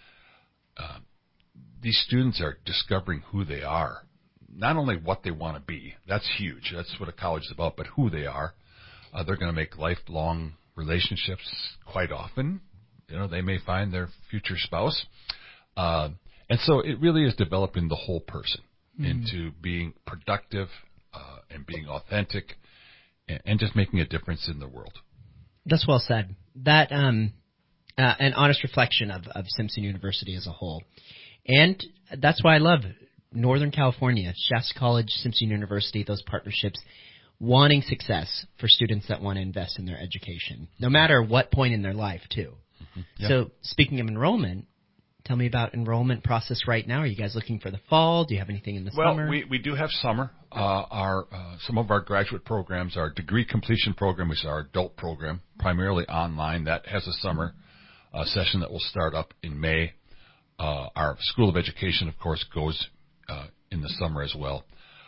these students are discovering who they are. Not only what they want to be, that's huge. That's what a college is about, but who they are. They're going to make lifelong relationships quite often. They may find their future spouse. And so it really is developing the whole person into being productive and being authentic and just making a difference in the world. That's well said. That an honest reflection of Simpson University as a whole. And that's why I love Northern California, Shasta College, Simpson University, those partnerships, wanting success for students that want to invest in their education, no matter what point in their life, too. Yeah. So speaking of enrollment, tell me about enrollment process right now. Are you guys looking for the fall? Do you have anything in the summer? Well, we do have summer. Some of our graduate programs, our degree completion program, which is our adult program, primarily online. That has a summer session that will start up in May. Our School of Education, of course, goes in the summer as well.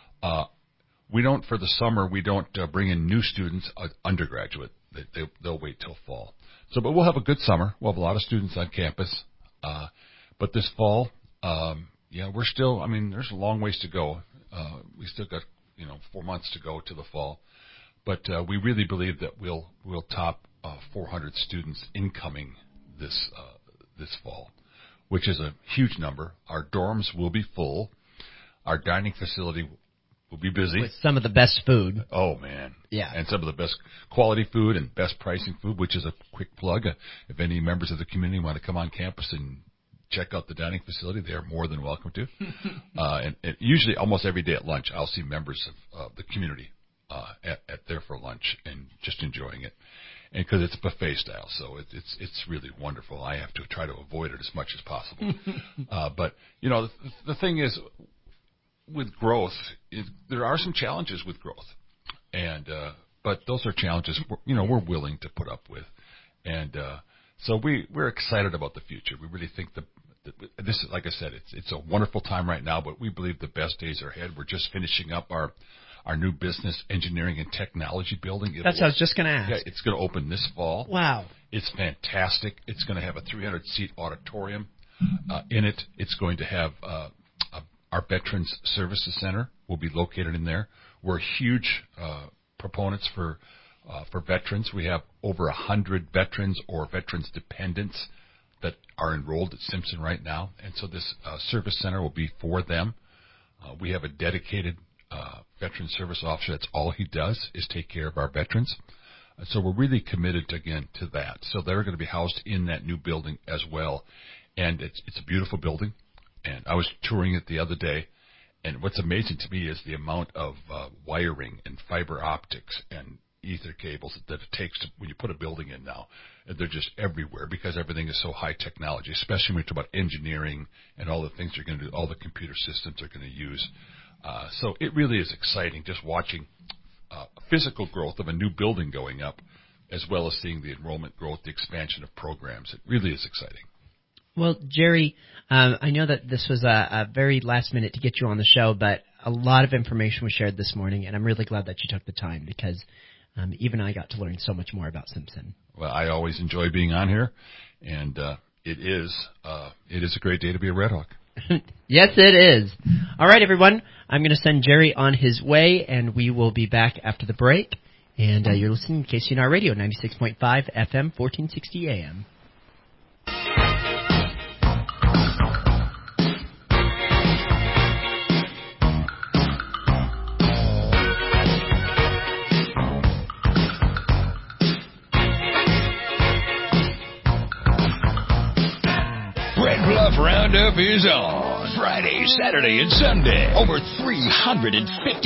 For the summer, we don't bring in new students, undergraduate. They'll wait till fall. But we'll have a good summer. We'll have a lot of students on campus. But this fall, we're still, there's a long ways to go. We still got, 4 months to go to the fall. But we really believe that we'll top 400 students incoming this fall, which is a huge number. Our dorms will be full. Our dining facility will be busy. With some of the best food. Oh, man. Yeah. And some of the best quality food and best pricing food, which is a quick plug. If any members of the community want to come on campus and check out the dining facility, they are more than welcome to. And usually almost every day at lunch, I'll see members of the community at there for lunch and just enjoying it. And because it's buffet style, so it's really wonderful. I have to try to avoid it as much as possible. But, the thing is, with growth, there are some challenges with growth, but those are challenges we're willing to put up with, and so we're excited about the future. We really think that this is, like I said, it's a wonderful time right now, but we believe the best days are ahead. We're just finishing up our new business engineering and technology building. That's what I was just going to ask. Yeah, it's going to open this fall. Wow, it's fantastic. It's going to have a 300-seat auditorium in it. It's going to have our Veterans Services Center will be located in there. We're huge proponents for veterans. We have over 100 veterans or veterans dependents that are enrolled at Simpson right now, and so this service center will be for them. We have a dedicated veteran service officer. That's all he does is take care of our veterans. So we're really committed, again, to that. So they're going to be housed in that new building as well. And it's a beautiful building. And I was touring it the other day. And what's amazing to me is the amount of wiring and fiber optics and ether cables that it takes to, when you put a building in now. And they're just everywhere because everything is so high technology, especially when you talk about engineering and all the things you're going to do, all the computer systems they're going to use. So it really is exciting just watching physical growth of a new building going up, as well as seeing the enrollment growth, the expansion of programs. It really is exciting. Well, Jerry, I know that this was a very last minute to get you on the show, but a lot of information was shared this morning, and I'm really glad that you took the time because even I got to learn so much more about Simpson. Well, I always enjoy being on here, and it is a great day to be a Red Hawk. Yes, it is. All right, everyone. I'm going to send Jerry on his way, and we will be back after the break. And you're listening to KCNR Radio, 96.5 FM, 1460 AM. Red Bluff Roundup is on Friday, Saturday, and Sunday. Over $350,000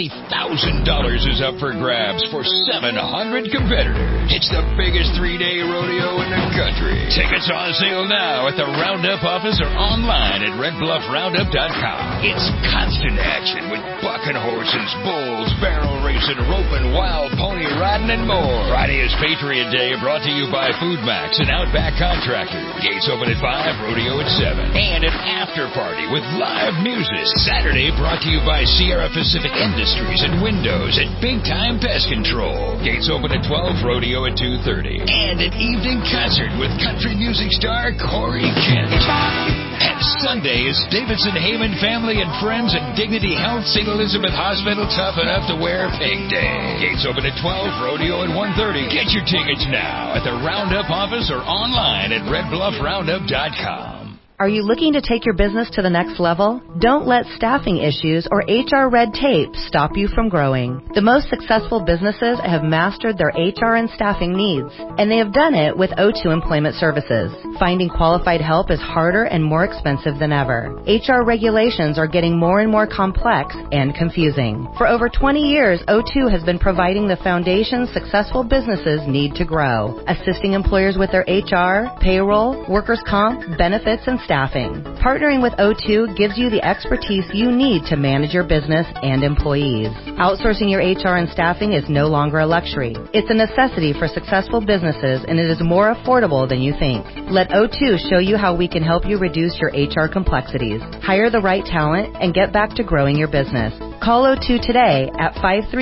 is up for grabs for 700 competitors. It's the biggest three-day rodeo in the country. Tickets on sale now at the Roundup office or online at redbluffroundup.com. It's constant action with bucking horses, bulls, barrel racing, roping, wild pony riding, and more. Friday is Patriot Day, brought to you by Food Max and Outback Contractors. Gates open at 5, rodeo at 7. And an after party with live music. Saturday brought to you by Sierra Pacific Industries and Windows at Big Time Pest Control. Gates open at 12, rodeo at 2:30. And an evening concert with country music star Corey Kent. And Sunday is Davidson Heyman Family and Friends and Dignity Health St. Elizabeth Hospital Tough Enough to Wear Pink Day. Gates open at 12, rodeo at 1:30. Get your tickets now at the Roundup office or online at redbluffroundup.com. Are you looking to take your business to the next level? Don't let staffing issues or HR red tape stop you from growing. The most successful businesses have mastered their HR and staffing needs, and they have done it with O2 Employment Services. Finding qualified help is harder and more expensive than ever. HR regulations are getting more and more complex and confusing. For over 20 years, O2 has been providing the foundation successful businesses need to grow, assisting employers with their HR, payroll, workers' comp, benefits, and staffing. Partnering with O2 gives you the expertise you need to manage your business and employees. Outsourcing your HR and staffing is no longer a luxury. It's a necessity for successful businesses, and it is more affordable than you think. Let O2 show you how we can help you reduce your HR complexities, hire the right talent, and get back to growing your business. Call O2 today at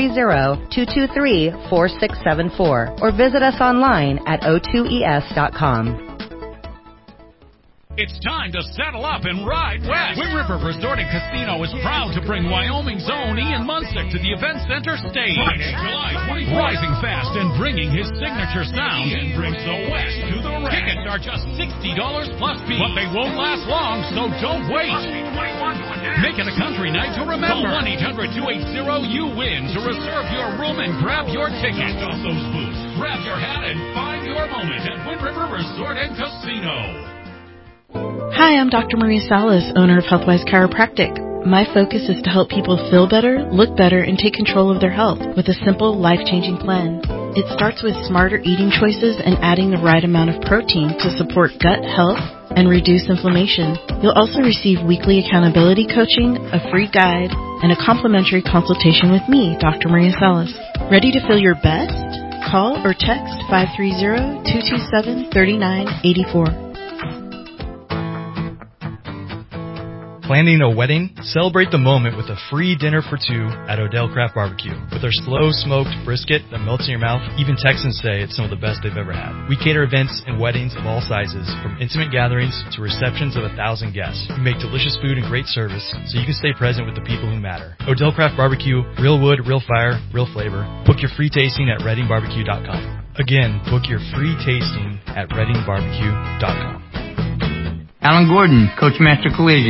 530-223-4674 or visit us online at o2es.com. It's time to saddle up and ride west. Wind River Resort and Casino is proud to bring Wyoming's own Ian Munsick to the Event Center stage. Friday, July 24th. Rising fast and bringing his signature sound. Ian brings the West to the West. Tickets are just $60 plus fee. But they won't last long, so don't wait. Make it a country night to remember. Call 1-800-280-YOU-WIN to reserve your room and grab your ticket. Off those boots, grab your hat, and find your moment at Wind River Resort and Casino. Hi, I'm Dr. Maria Salas, owner of Healthwise Chiropractic. My focus is to help people feel better, look better, and take control of their health with a simple, life-changing plan. It starts with smarter eating choices and adding the right amount of protein to support gut health and reduce inflammation. You'll also receive weekly accountability coaching, a free guide, and a complimentary consultation with me, Dr. Maria Salas. Ready to feel your best? Call or text 530-227-3984. Planning a wedding? Celebrate the moment with a free dinner for two at Odell Craft Barbecue. With our slow-smoked brisket that melts in your mouth, even Texans say it's some of the best they've ever had. We cater events and weddings of all sizes, from intimate gatherings to receptions of 1,000 guests. We make delicious food and great service, so you can stay present with the people who matter. Odell Craft Barbecue, real wood, real fire, real flavor. Book your free tasting at ReddingBarbecue.com. Again, book your free tasting at ReddingBarbecue.com. Alan Gordon, Coachmaster Collision.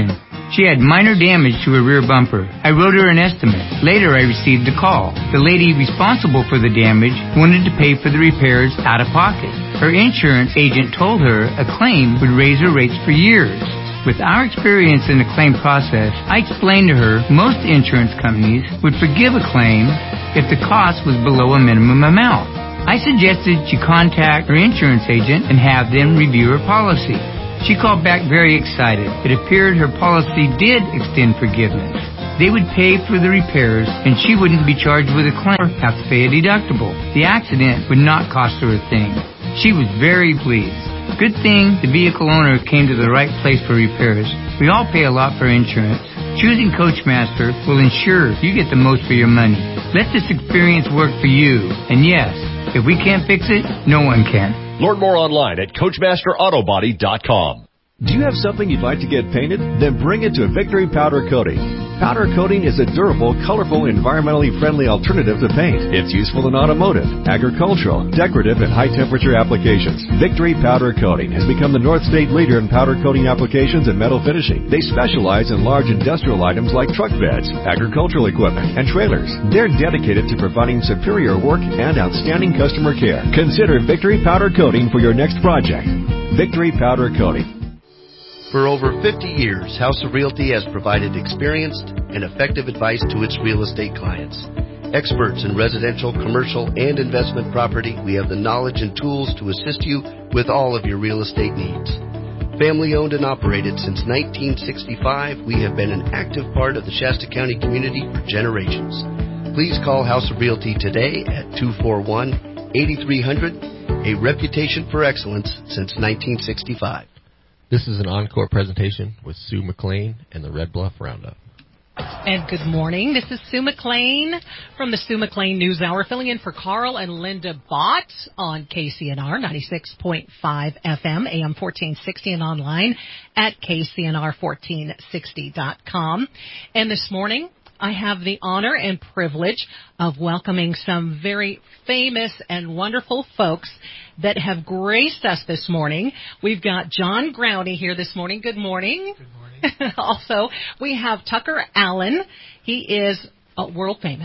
She had minor damage to her rear bumper. I wrote her an estimate. Later, I received a call. The lady responsible for the damage wanted to pay for the repairs out of pocket. Her insurance agent told her a claim would raise her rates for years. With our experience in the claim process, I explained to her most insurance companies would forgive a claim if the cost was below a minimum amount. I suggested she contact her insurance agent and have them review her policy. She called back very excited. It appeared her policy did extend forgiveness. They would pay for the repairs, and she wouldn't be charged with a claim or have to pay a deductible. The accident would not cost her a thing. She was very pleased. Good thing the vehicle owner came to the right place for repairs. We all pay a lot for insurance. Choosing Coachmaster will ensure you get the most for your money. Let this experience work for you. And yes, if we can't fix it, no one can. Learn more online at CoachmasterAutobody.com. Do you have something you'd like to get painted? Then bring it to Victory Powder Coating. Powder coating is a durable, colorful, environmentally friendly alternative to paint. It's useful in automotive, agricultural, decorative, and high-temperature applications. Victory Powder Coating has become the North State leader in powder coating applications and metal finishing. They specialize in large industrial items like truck beds, agricultural equipment, and trailers. They're dedicated to providing superior work and outstanding customer care. Consider Victory Powder Coating for your next project. Victory Powder Coating. For over 50 years, House of Realty has provided experienced and effective advice to its real estate clients. Experts in residential, commercial, and investment property, we have the knowledge and tools to assist you with all of your real estate needs. Family owned and operated since 1965, we have been an active part of the Shasta County community for generations. Please call House of Realty today at 241-8300, a reputation for excellence since 1965. This is an encore presentation with Sue McLean and the Red Bluff Roundup. And good morning. This is Sue McLean from the Sue McLean News Hour, filling in for Carl and Linda Bott on KCNR 96.5 FM, AM 1460, and online at KCNR1460.com. And this morning, I have the honor and privilege of welcoming some very famous and wonderful folks that have graced us this morning. We've got John Growney here this morning. Good morning. Good morning. Also, we have Tucker Allen. He is a world famous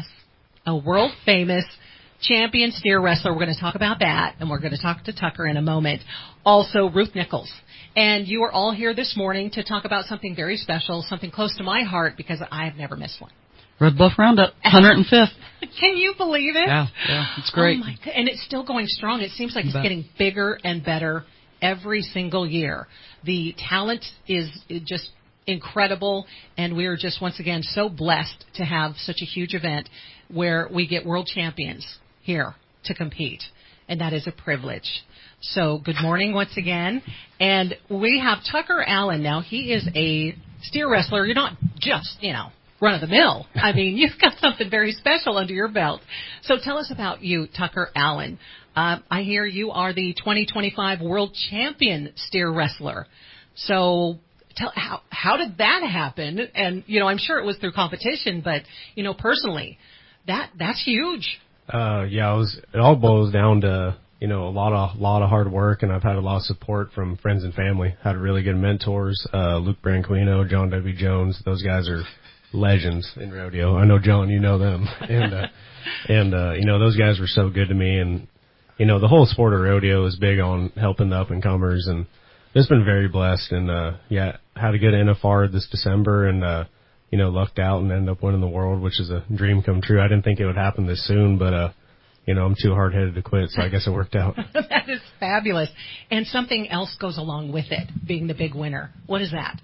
champion steer wrestler. We're going to talk about that, and we're going to talk to Tucker in a moment. Also, Ruth Nichols. And you are all here this morning to talk about something very special, something close to my heart, because I have never missed one. Red Bluff Roundup, 105th. Can you believe it? Yeah, it's great. Oh my God. And it's still going strong. It seems like it's getting bigger and better every single year. The talent is just incredible, and we are just once again so blessed to have such a huge event where we get world champions here to compete, and that is a privilege. So good morning once again. And we have Tucker Allen. Now, he is a steer wrestler. You're not just, run-of-the-mill. I mean, you've got something very special under your belt. So tell us about you, Tucker Allen. I hear you are the 2025 World Champion Steer Wrestler. So how did that happen? And, I'm sure it was through competition, but, personally, that's huge. It all boils down to, a lot of hard work, and I've had a lot of support from friends and family. Had really good mentors, Luke Branquino, John W. Jones. Those guys are legends in rodeo. I know, John, you know them. And those guys were so good to me. And, the whole sport of rodeo is big on helping the up-and-comers. And it's been very blessed. And, had a good NFR this December and, lucked out and ended up winning the world, which is a dream come true. I didn't think it would happen this soon, but, I'm too hard-headed to quit, so I guess it worked out. That is fabulous. And something else goes along with it, being the big winner. What is that?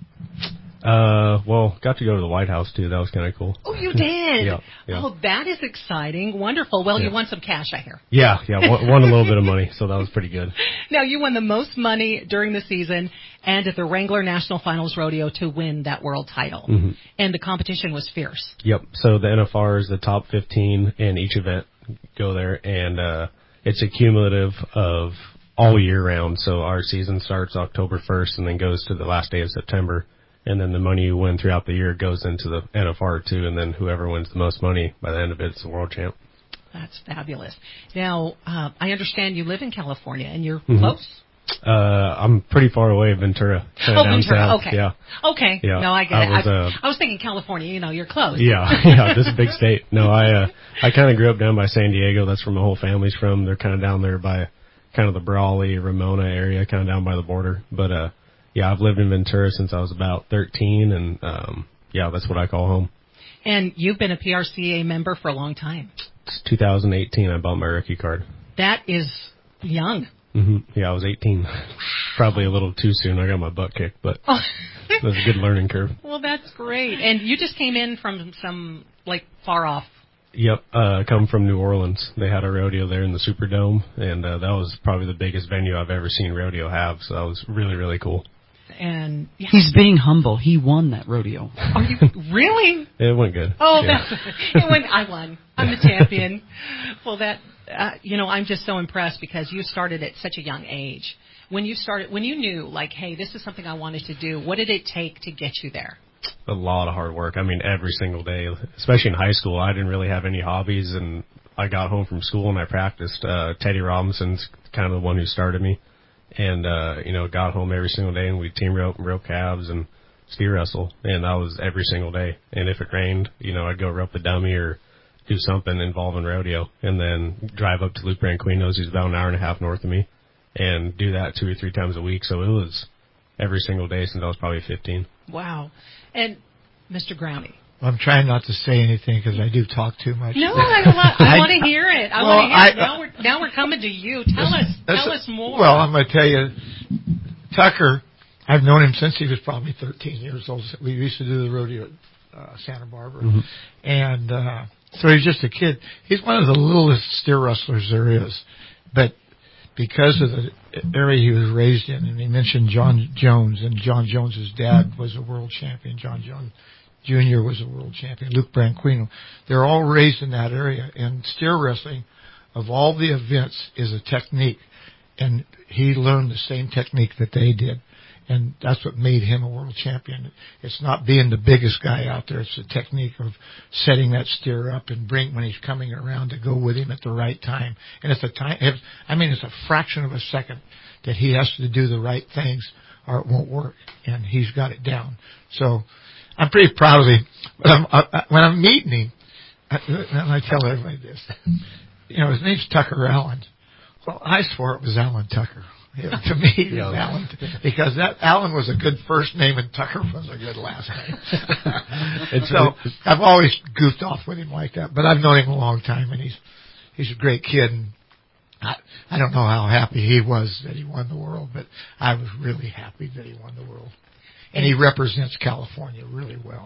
Got to go to the White House, too. That was kind of cool. Oh, you did? Yeah. Oh, that is exciting. Wonderful. Well, you won some cash, I hear. Yeah, won a little bit of money, so that was pretty good. Now, you won the most money during the season and at the Wrangler National Finals Rodeo to win that world title. Mm-hmm. And the competition was fierce. Yep. So the NFR is the top 15 in each event go there, and it's a cumulative of all year round. So our season starts October 1st and then goes to the last day of September. And then the money you win throughout the year goes into the NFR, too, and then whoever wins the most money by the end of it is the world champ. That's fabulous. Now, I understand you live in California, and you're close. I'm pretty far away, Ventura. Down Ventura. south. Okay. Yeah. Okay. Yeah. No, I get it. I I was thinking California. You're close. Yeah, this is a big state. No, I kind of grew up down by San Diego. That's where my whole family's from. They're kind of down there by kind of the Brawley, Ramona area, kind of down by the border. But yeah, I've lived in Ventura since I was about 13, and yeah, that's what I call home. And you've been a PRCA member for a long time. It's 2018. I bought my rookie card. That is young. Yeah, I was 18. Probably a little too soon. I got my butt kicked, but it was a good learning curve. Well, that's great. And you just came in from some, far off. Yep, come from New Orleans. They had a rodeo there in the Superdome, and that was probably the biggest venue I've ever seen rodeo have, so that was really, really cool. And yeah. He's being humble. He won that rodeo. Are you really? It went good. Oh, yeah. I won. I'm the champion. Well, I'm just so impressed because you started at such a young age. When you knew, hey, this is something I wanted to do, what did it take to get you there? A lot of hard work. I mean, every single day, especially in high school, I didn't really have any hobbies, and I got home from school and I practiced. Teddy Robinson's kind of the one who started me. And, got home every single day, and we'd team rope and rope calves and steer wrestle. And that was every single day. And if it rained, I'd go rope a dummy or do something involving rodeo, and then drive up to Luke Branquino's, who's about an hour and a half north of me, and do that 2 or 3 times a week. So it was every single day since I was probably 15. Wow. And Mr. Growney. I'm trying not to say anything because I do talk too much. No, I want to hear it. I want to hear it. Now we're coming to you. Tell us more. Well, I'm going to tell you, Tucker, I've known him since he was probably 13 years old. We used to do the rodeo at Santa Barbara. Mm-hmm. And so he's just a kid. He's one of the littlest steer wrestlers there is. But because of the area he was raised in, and he mentioned John Jones, and John Jones's dad was a world champion. John Jones Jr. was a world champion. Luke Branquino. They're all raised in that area. And steer wrestling, of all the events, is a technique. And he learned the same technique that they did. And that's what made him a world champion. It's not being the biggest guy out there. It's the technique of setting that steer up and when he's coming around to go with him at the right time. And it's a fraction of a second that he has to do the right things or it won't work. And he's got it down. So I'm pretty proud of him. But when I'm meeting him, and I tell everybody this, his name's Tucker Allen. Well, I swore it was Alan Tucker. To me, it was Alan, because that Alan was a good first name and Tucker was a good last name. So I've always goofed off with him like that, but I've known him a long time, and he's a great kid. And I don't know how happy he was that he won the world, but I was really happy that he won the world. And he represents California really well.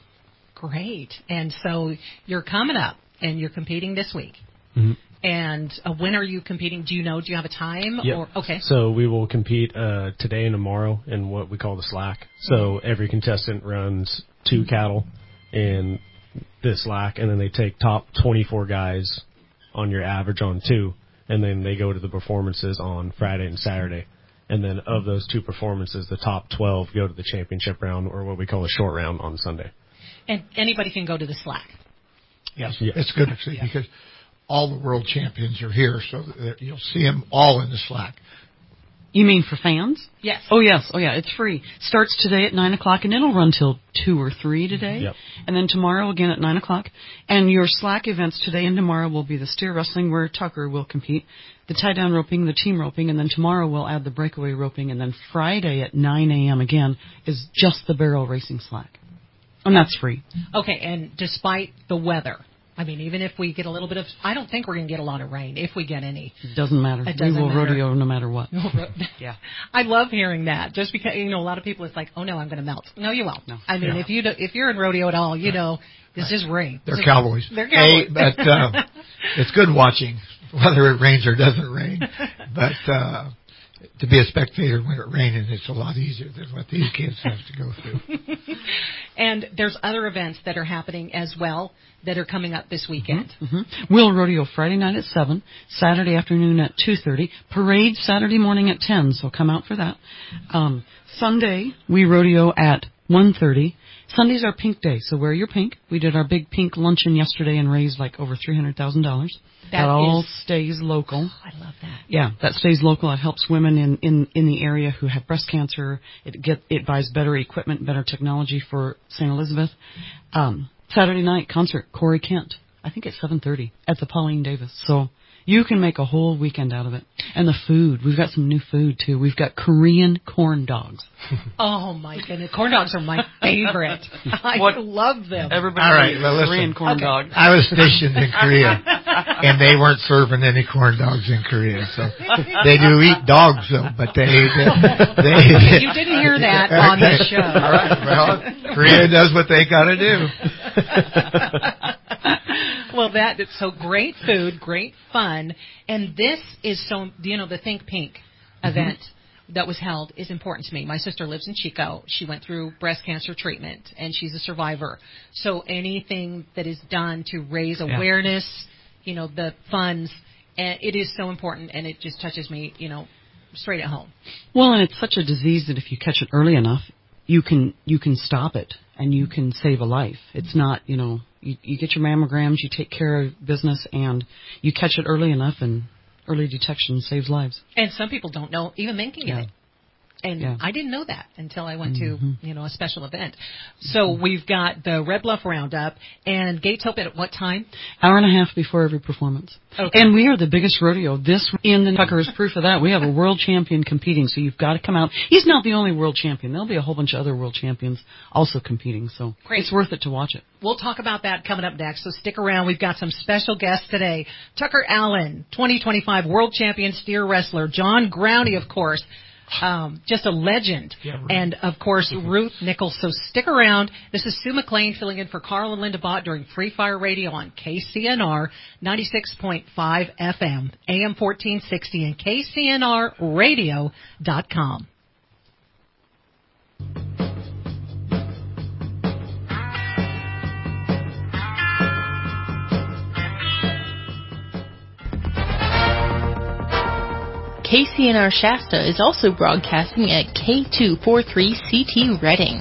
Great. And so you're coming up, and you're competing this week. Mm-hmm. And when are you competing? Do you have a time? Yep. Okay. So we will compete today and tomorrow in what we call the slack. So every contestant runs 2 cattle in the slack, and then they take top 24 guys on your average on 2, and then they go to the performances on Friday and Saturday. And then of those 2 performances, the top 12 go to the championship round, or what we call a short round, on Sunday. And anybody can go to the slack. Yes. It's good to see because all the world champions are here, so you'll see them all in the slack. You mean for fans? Yes. Oh, yes. Oh, yeah. It's free. Starts today at 9 o'clock, and it'll run till 2 or 3 today. Yep. And then tomorrow again at 9 o'clock. And your slack events today and tomorrow will be the steer wrestling, where Tucker will compete, the tie-down roping, the team roping, and then tomorrow we'll add the breakaway roping, and then Friday at 9 a.m. again is just the barrel racing slack. And that's free. Okay, and despite the weather, even if we get a little bit of, I don't think we're going to get a lot of rain, if we get any. It doesn't matter. We will rodeo no matter what. Yeah. I love hearing that, just because, a lot of people, it's like, oh no, I'm going to melt. No, you won't. No. If you're in rodeo at all, this is rain. They're cowboys. They're cowboys. Hey, but it's good watching, whether it rains or doesn't rain. But to be a spectator when it rains, it's a lot easier than what these kids have to go through. And there's other events that are happening as well that are coming up this weekend. Mm-hmm. We'll rodeo Friday night at 7, Saturday afternoon at 2:30, parade Saturday morning at 10, so come out for that. Sunday, we rodeo at 1:30. Sundays are pink day, so wear your pink. We did our big pink luncheon yesterday and raised like over $300,000. That all stays local. Oh, I love that. Yeah, that stays local. It helps women in the area who have breast cancer. It buys better equipment, better technology for St. Elizabeth. Saturday night concert, Corey Kent. I think it's 7:30 at the Pauline Davis. So you can make a whole weekend out of it. And the food, we've got some new food too. We've got Korean corn dogs. Oh my goodness, corn dogs are my favorite. I love them. Everybody, all right, well, Korean corn dog. I was stationed in Korea, and they weren't serving any corn dogs in Korea. So they do eat dogs, though, but they you didn't hear that on the show. All right, well, Korea does what they got to do. Well, it's so great food, great fun, and this is so, the Think Pink event that was held is important to me. My sister lives in Chico. She went through breast cancer treatment, and she's a survivor. So anything that is done to raise awareness, the funds, and it is so important, and it just touches me, straight at home. Well, and it's such a disease that if you catch it early enough, you can stop it, and you can save a life. It's not, you get your mammograms, you take care of business, and you catch it early enough, and early detection saves lives. And some people don't know even making it. And I didn't know that until I went to, a special event. So we've got the Red Bluff Roundup, and gates open at what time? Hour and a half before every performance. Okay. And we are the biggest rodeo. This in the Tucker is proof of that. We have a world champion competing, so you've got to come out. He's not the only world champion. There'll be a whole bunch of other world champions also competing, so it's worth it to watch it. We'll talk about that coming up next, so stick around. We've got some special guests today. Tucker Allen, 2025 world champion steer wrestler. John Growney, of course. Just a legend. Yeah, right. And, of course, Ruth Nichols. So stick around. This is Sue McLean filling in for Carl and Linda Bott during Free Fire Radio on KCNR 96.5 FM, AM 1460, and KCNRradio.com. KCNR Shasta is also broadcasting at K243CT Reading.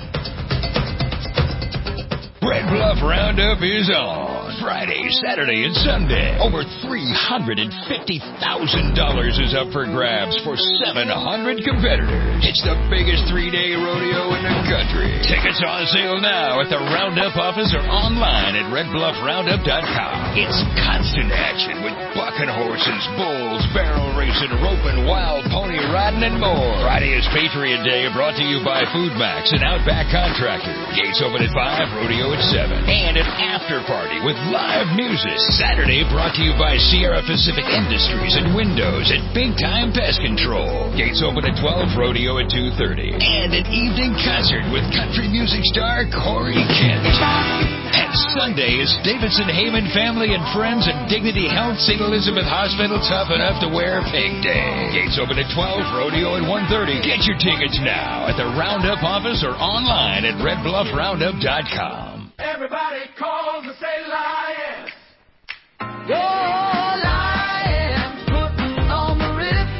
Red Bluff Roundup is on Friday, Saturday, and Sunday. Over $350,000 is up for grabs for 700 competitors. It's the biggest 3-day rodeo in the country. Tickets on sale now at the Roundup office or online at redbluffroundup.com. It's constant action with bucking horses, bulls, barrel racing, roping, wild pony riding, and more. Friday is Patriot Day, brought to you by Food Max and Outback Contractor. Gates open at 5, rodeo at 7. And an after party with live music. Saturday brought to you by Sierra Pacific Industries and Windows at Big Time Pest Control. Gates open at 12, rodeo at 2:30. And an evening concert with country music star Corey Kent. And Sunday is Davidson Heyman Family and Friends and Dignity Health St. Elizabeth Hospital Tough Enough to Wear Pink Day. Gates open at 12, rodeo at 1:30. Get your tickets now at the Roundup office or online at redbluffroundup.com. Everybody calls and say lions. Go lions, putting on the ritz.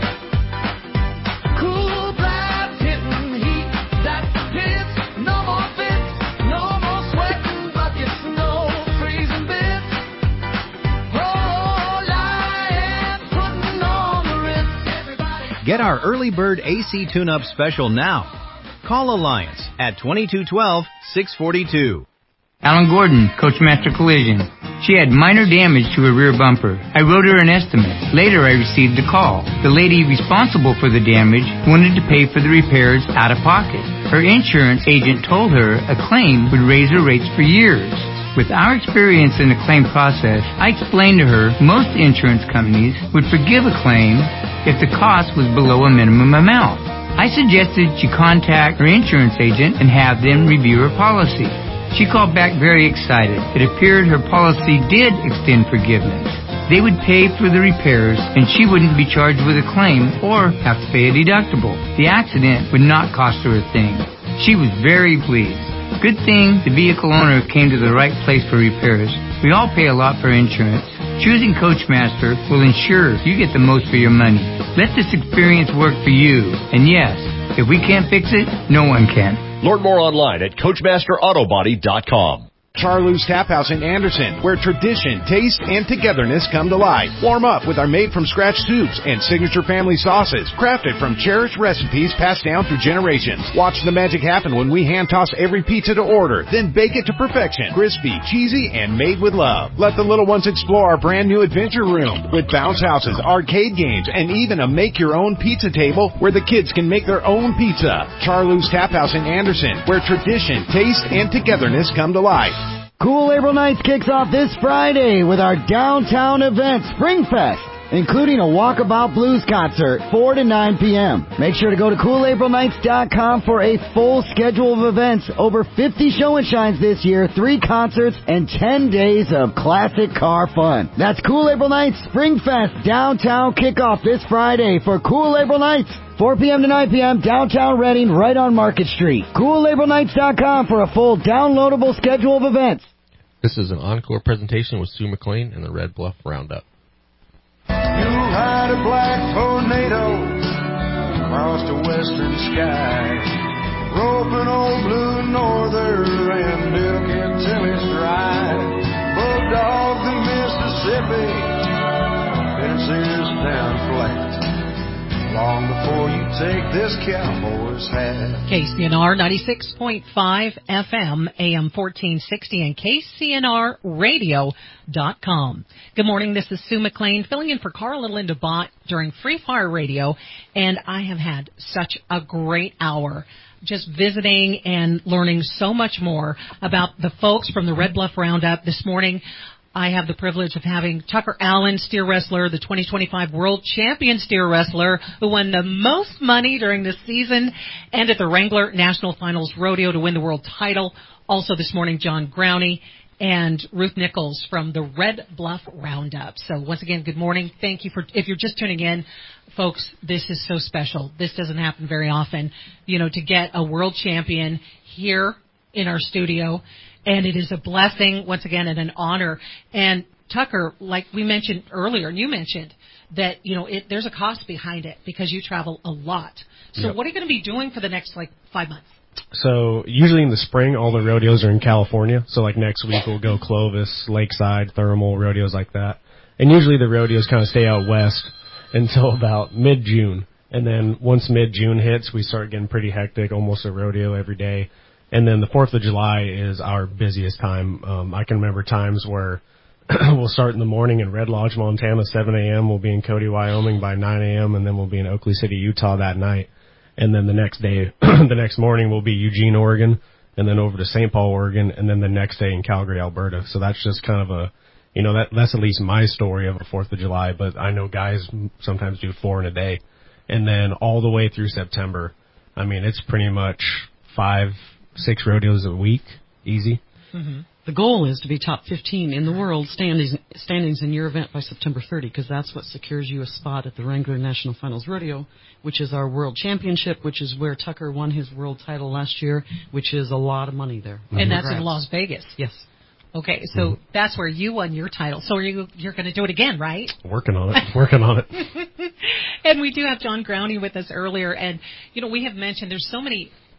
Cool blast, hitting heat, that's the pits. No more fits, no more sweating buckets, no freezing bits. Oh, lions, putting on the ritz. Everybody. Get our early bird AC tune-up special now. Call Alliance at 2212-642. Alan Gordon, Coachmaster Collision. She had minor damage to her rear bumper. I wrote her an estimate. Later, I received a call. The lady responsible for the damage wanted to pay for the repairs out of pocket. Her insurance agent told her a claim would raise her rates for years. With our experience in the claim process, I explained to her most insurance companies would forgive a claim if the cost was below a minimum amount. I suggested she contact her insurance agent and have them review her policy. She called back very excited. It appeared her policy did extend forgiveness. They would pay for the repairs, and she wouldn't be charged with a claim or have to pay a deductible. The accident would not cost her a thing. She was very pleased. Good thing the vehicle owner came to the right place for repairs. We all pay a lot for insurance. Choosing Coachmaster will ensure you get the most for your money. Let this experience work for you. And yes, if we can't fix it, no one can. Learn more online at CoachmasterAutobody.com. Charlie's Tap House in Anderson, where tradition, taste, and togetherness come to life. Warm up with our made-from-scratch soups and signature family sauces, crafted from cherished recipes passed down through generations. Watch the magic happen when we hand-toss every pizza to order, then bake it to perfection. Crispy, cheesy, and made with love. Let the little ones explore our brand-new adventure room with bounce houses, arcade games, and even a make-your-own pizza table where the kids can make their own pizza. Charlie's Tap House in Anderson, where tradition, taste, and togetherness come to life. Cool April Nights kicks off this Friday with our downtown event, Springfest, including a Walkabout Blues concert, 4 to 9 p.m. Make sure to go to CoolAprilNights.com for a full schedule of events, over 50 show and shines this year, 3 concerts, and 10 days of classic car fun. That's Cool April Nights Springfest downtown kickoff this Friday for Cool April Nights. 4 p.m. to 9 p.m., downtown Reading, right on Market Street. CoolAprilNights.com for a full downloadable schedule of events. This is an encore presentation with Sue McLean and the Red Bluff Roundup. You ride a black tornado across the western sky, roping old blue norther and milking till it's dry. Bulldog the Mississippi, fences down flat, long before you take this cowboy's hat. KCNR 96.5 FM, AM 1460, and KCNRradio.com. Good morning, this is Sue McLean, filling in for Carl and Linda Bott during Free Fire Radio, and I have had such a great hour just visiting and learning so much more about the folks from the Red Bluff Roundup. This morning, I have the privilege of having Tucker Allen, steer wrestler, the 2025 World Champion steer wrestler, who won the most money during this season, and at the Wrangler National Finals Rodeo to win the world title. Also this morning, John Growney and Ruth Nichols from the Red Bluff Roundup. So once again, good morning. Thank you for, if you're just tuning in, folks, this is so special. This doesn't happen very often, to get a world champion here in our studio. And it is a blessing, once again, and an honor. And Tucker, like we mentioned earlier, and you mentioned that, there's a cost behind it because you travel a lot. So Yep. What are you going to be doing for the next, 5 months? So usually in the spring, all the rodeos are in California. So like next week we'll go Clovis, Lakeside, Thermal, rodeos like that. And usually the rodeos kind of stay out west until about mid-June. And then once mid-June hits, we start getting pretty hectic, almost a rodeo every day. And then the 4th of July is our busiest time. I can remember times where we'll start in the morning in Red Lodge, Montana, 7 a.m. We'll be in Cody, Wyoming by 9 a.m. And then we'll be in Oakley City, Utah that night. And then the next day, the next morning we'll be Eugene, Oregon, and then over to St. Paul, Oregon, and then the next day in Calgary, Alberta. So that's just kind of a, that's at least my story of a 4th of July, but I know guys sometimes do 4 in a day. And then all the way through September, it's pretty much 5-6 rodeos a week, easy. Mm-hmm. The goal is to be top 15 in the world standings in your event by September 30, because that's what secures you a spot at the Wrangler National Finals Rodeo, which is our world championship, which is where Tucker won his world title last year, which is a lot of money there. And that's in Las Vegas. Yes. Okay, so that's where you won your title. So you're going to do it again, right? Working on it. And we do have John Growney with us earlier, and we have mentioned there's so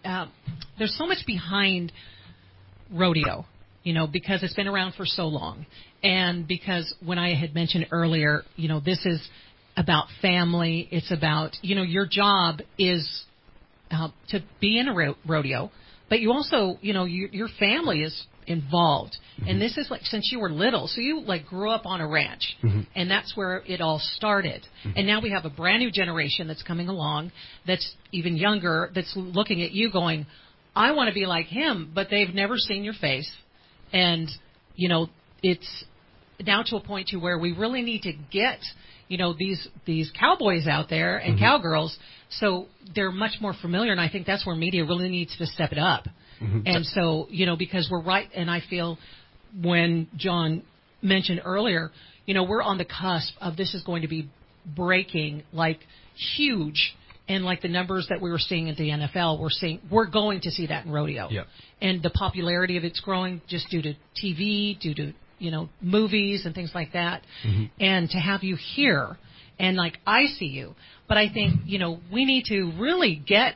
much behind rodeo, because it's been around for so long, and because when I had mentioned earlier, this is about family. It's about your job is to be in a rodeo, but you also your family is involved. Mm-hmm. And this is since you were little, so you grew up on a ranch, mm-hmm. and that's where it all started. Mm-hmm. And now we have a brand new generation that's coming along that's even younger, that's looking at you going, I want to be like him, but they've never seen your face. And it's now to a point to where we really need to get these cowboys out there and mm-hmm. cowgirls, so they're much more familiar. And I think that's where media really needs to step it up. Mm-hmm. And so, because we're right, and I feel when John mentioned earlier, we're on the cusp of this is going to be breaking huge. And the numbers that we were seeing at the NFL, we're going to see that in rodeo. Yep. And the popularity of it's growing just due to TV, due to, movies and things like that. Mm-hmm. And to have you here and I see you, but I think, we need to really get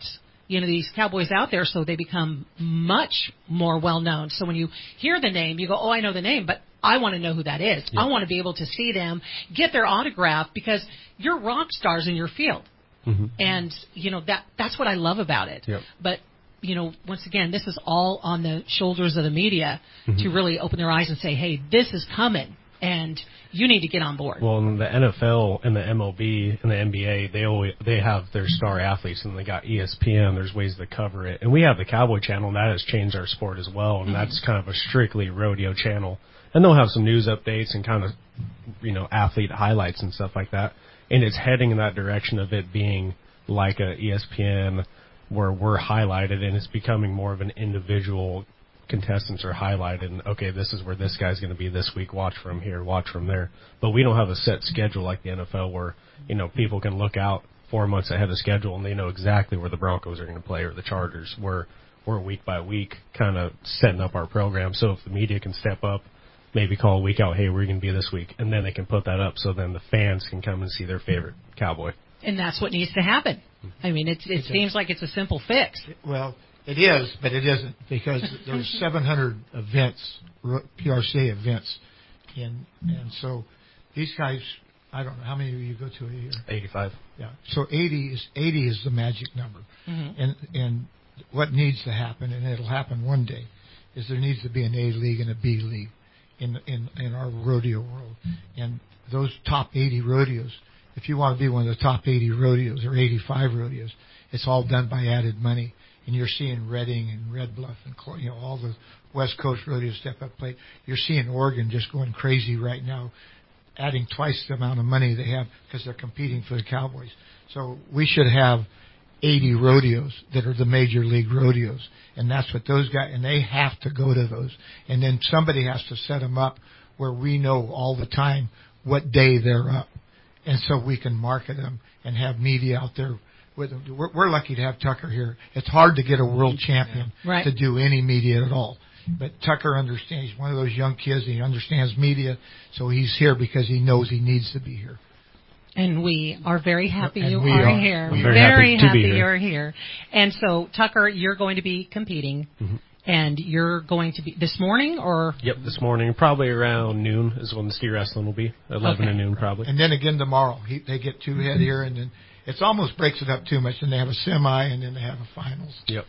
these cowboys out there, so they become much more well known. So when you hear the name, you go, oh, I know the name, but I want to know who that is. Yeah. I want to be able to see them, get their autograph, because you're rock stars in your field. Mm-hmm. And, that's what I love about it. Yep. But, once again, this is all on the shoulders of the media to really open their eyes and say, hey, this is coming, and you need to get on board. Well, in the NFL and the MLB and the NBA, they have their star athletes, and they got ESPN. There's ways to cover it. And we have the Cowboy Channel, and that has changed our sport as well, and that's kind of a strictly rodeo channel. And they'll have some news updates and kind of, athlete highlights and stuff like that. And it's heading in that direction of it being like a ESPN where we're highlighted, and it's becoming more of an individual contestants are highlighted. And, okay, this is where this guy's going to be this week. Watch from here, watch from there. But we don't have a set schedule like the NFL where, people can look out 4 months ahead of schedule and they know exactly where the Broncos are going to play or the Chargers. We're week by week kind of setting up our program. So if the media can step up, maybe call a week out, hey, we're going to be this week, and then they can put that up so then the fans can come and see their favorite Cowboy. And that's what needs to happen. I mean, it seems like it's a simple fix. Well, it is, but it isn't, because there's 700 events, PRCA events, and so these guys, I don't know, how many do you go to a year? 85. Yeah, so 80 is the magic number. Mm-hmm. And what needs to happen, and it'll happen one day, is there needs to be an A league and a B league in our rodeo world. And those top 80 rodeos, if you want to be one of the top 80 rodeos or 85 rodeos, it's all done by added money. And you're seeing Redding and Red Bluff and all the West Coast rodeos step up plate. You're seeing Oregon just going crazy right now, adding twice the amount of money they have because they're competing for the Cowboys. So we should have 80 rodeos that are the major league rodeos, and that's what those guys, and they have to go to those, and then somebody has to set them up where we know all the time what day they're up, and so we can market them and have media out there with them. We're lucky to have Tucker here. It's hard to get a world champion to do any media at all, but Tucker understands. He's one of those young kids. He understands media, so he's here because he knows he needs to be here. And we are very happy And you we are are. here. We are Very happy to be happy here. you're here. And so, Tucker, you're going to be competing, and you're going to be this morning, or? Yep, this morning, probably around noon is when the steer wrestling will be, 11 to noon probably. And then again tomorrow. They get two head here, and then it almost breaks it up too much. And they have a semi, and then they have a finals. Yep.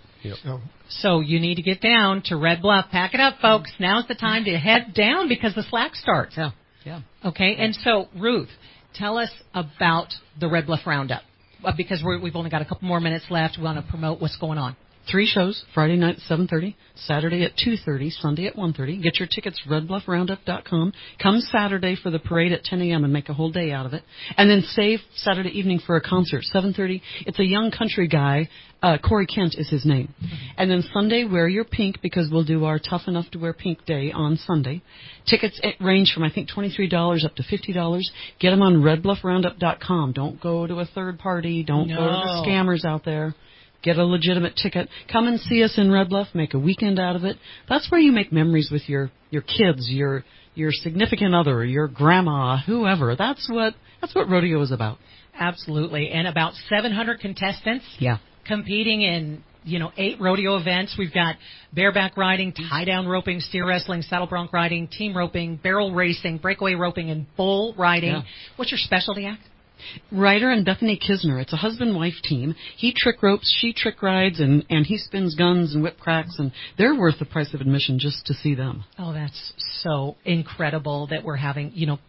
So you need to get down to Red Bluff. Pack it up, folks. Now's the time to head down because the slack starts. Yeah. Okay, and so, Ruth, tell us about the Red Bluff Roundup, because we've only got a couple more minutes left. We want to promote what's going on. 3 shows, Friday night at 7:30, Saturday at 2:30, Sunday at 1:30. Get your tickets, redbluffroundup.com. Come Saturday for the parade at 10 a.m. and make a whole day out of it. And then save Saturday evening for a concert, 7:30. It's a young country guy. Corey Kent is his name. And then Sunday, wear your pink, because we'll do our Tough Enough to Wear Pink Day on Sunday. Tickets range from, I think, $23 up to $50. Get them on redbluffroundup.com. Don't go to a third party. Don't go to the scammers out there. Get a legitimate ticket. Come and see us in Red Bluff. Make a weekend out of it. That's where you make memories with your kids, your significant other, your grandma, whoever. That's what rodeo is about. Absolutely. And about 700 contestants. Yeah. Competing in, 8 rodeo events. We've got bareback riding, tie-down roping, steer wrestling, saddle bronc riding, team roping, barrel racing, breakaway roping, and bull riding. Yeah. What's your specialty act? Ryder and Bethany Kisner. It's a husband-wife team. He trick ropes, she trick rides, and he spins guns and whip cracks, and they're worth the price of admission just to see them. Oh, that's so incredible that we're having,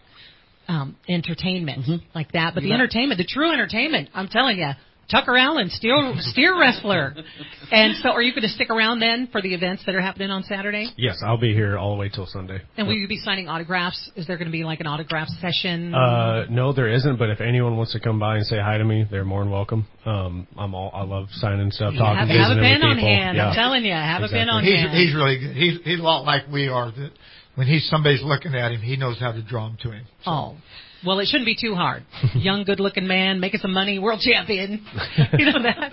entertainment like that. But the entertainment, the true entertainment, I'm telling you, Tucker Allen, steer wrestler. And so are you going to stick around then for the events that are happening on Saturday? Yes, I'll be here all the way till Sunday. And will you be signing autographs? Is there going to be like an autograph session? No, there isn't, but if anyone wants to come by and say hi to me, they're more than welcome. I love signing stuff, talking, visiting have a pen with people. on hand. Yeah. I'm telling you, have Exactly. a pen on hand. He's really good. He's a lot like we are. That when somebody's looking at him, he knows how to draw them to him. So. Oh. Well, it shouldn't be too hard. Young, good-looking man, making some money, world champion. You know that?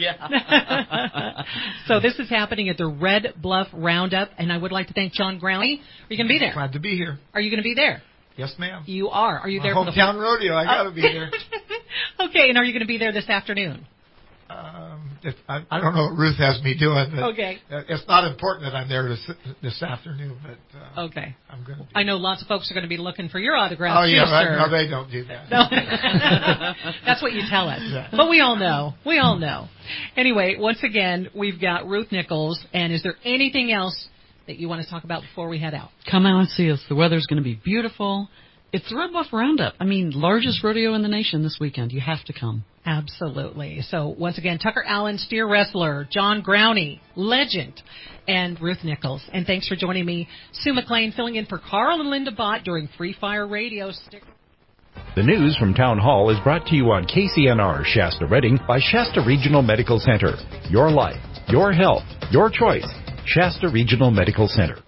Yeah. So this is happening at the Red Bluff Roundup, and I would like to thank John Growney. Are you going to be there? Glad to be here. Are you going to be there? Yes, ma'am. You are. Are you there My for the hometown rodeo? I got to be there. Okay, and are you going to be there this afternoon? I don't know what Ruth has me doing. But Okay. It's not important that I'm there this afternoon, but okay. I'm going to. I know lots of folks are going to be looking for your autograph. Oh yeah, too, right. sir. No, they don't do that. No. That's what you tell us. Yeah. But we all know. We all know. Anyway, once again, we've got Ruth Nichols, and is there anything else that you want to talk about before we head out? Come out and see us. The weather's going to be beautiful. It's the Red Bluff Roundup. I mean, largest rodeo in the nation this weekend. You have to come. Absolutely. So once again, Tucker Allen, steer wrestler, John Growney, legend, and Ruth Nichols. And thanks for joining me, Sue McLean, filling in for Carl and Linda Bott during Free Fire Radio. The news from Town Hall is brought to you on KCNR Shasta Redding by Shasta Regional Medical Center. Your life, your health, your choice. Shasta Regional Medical Center.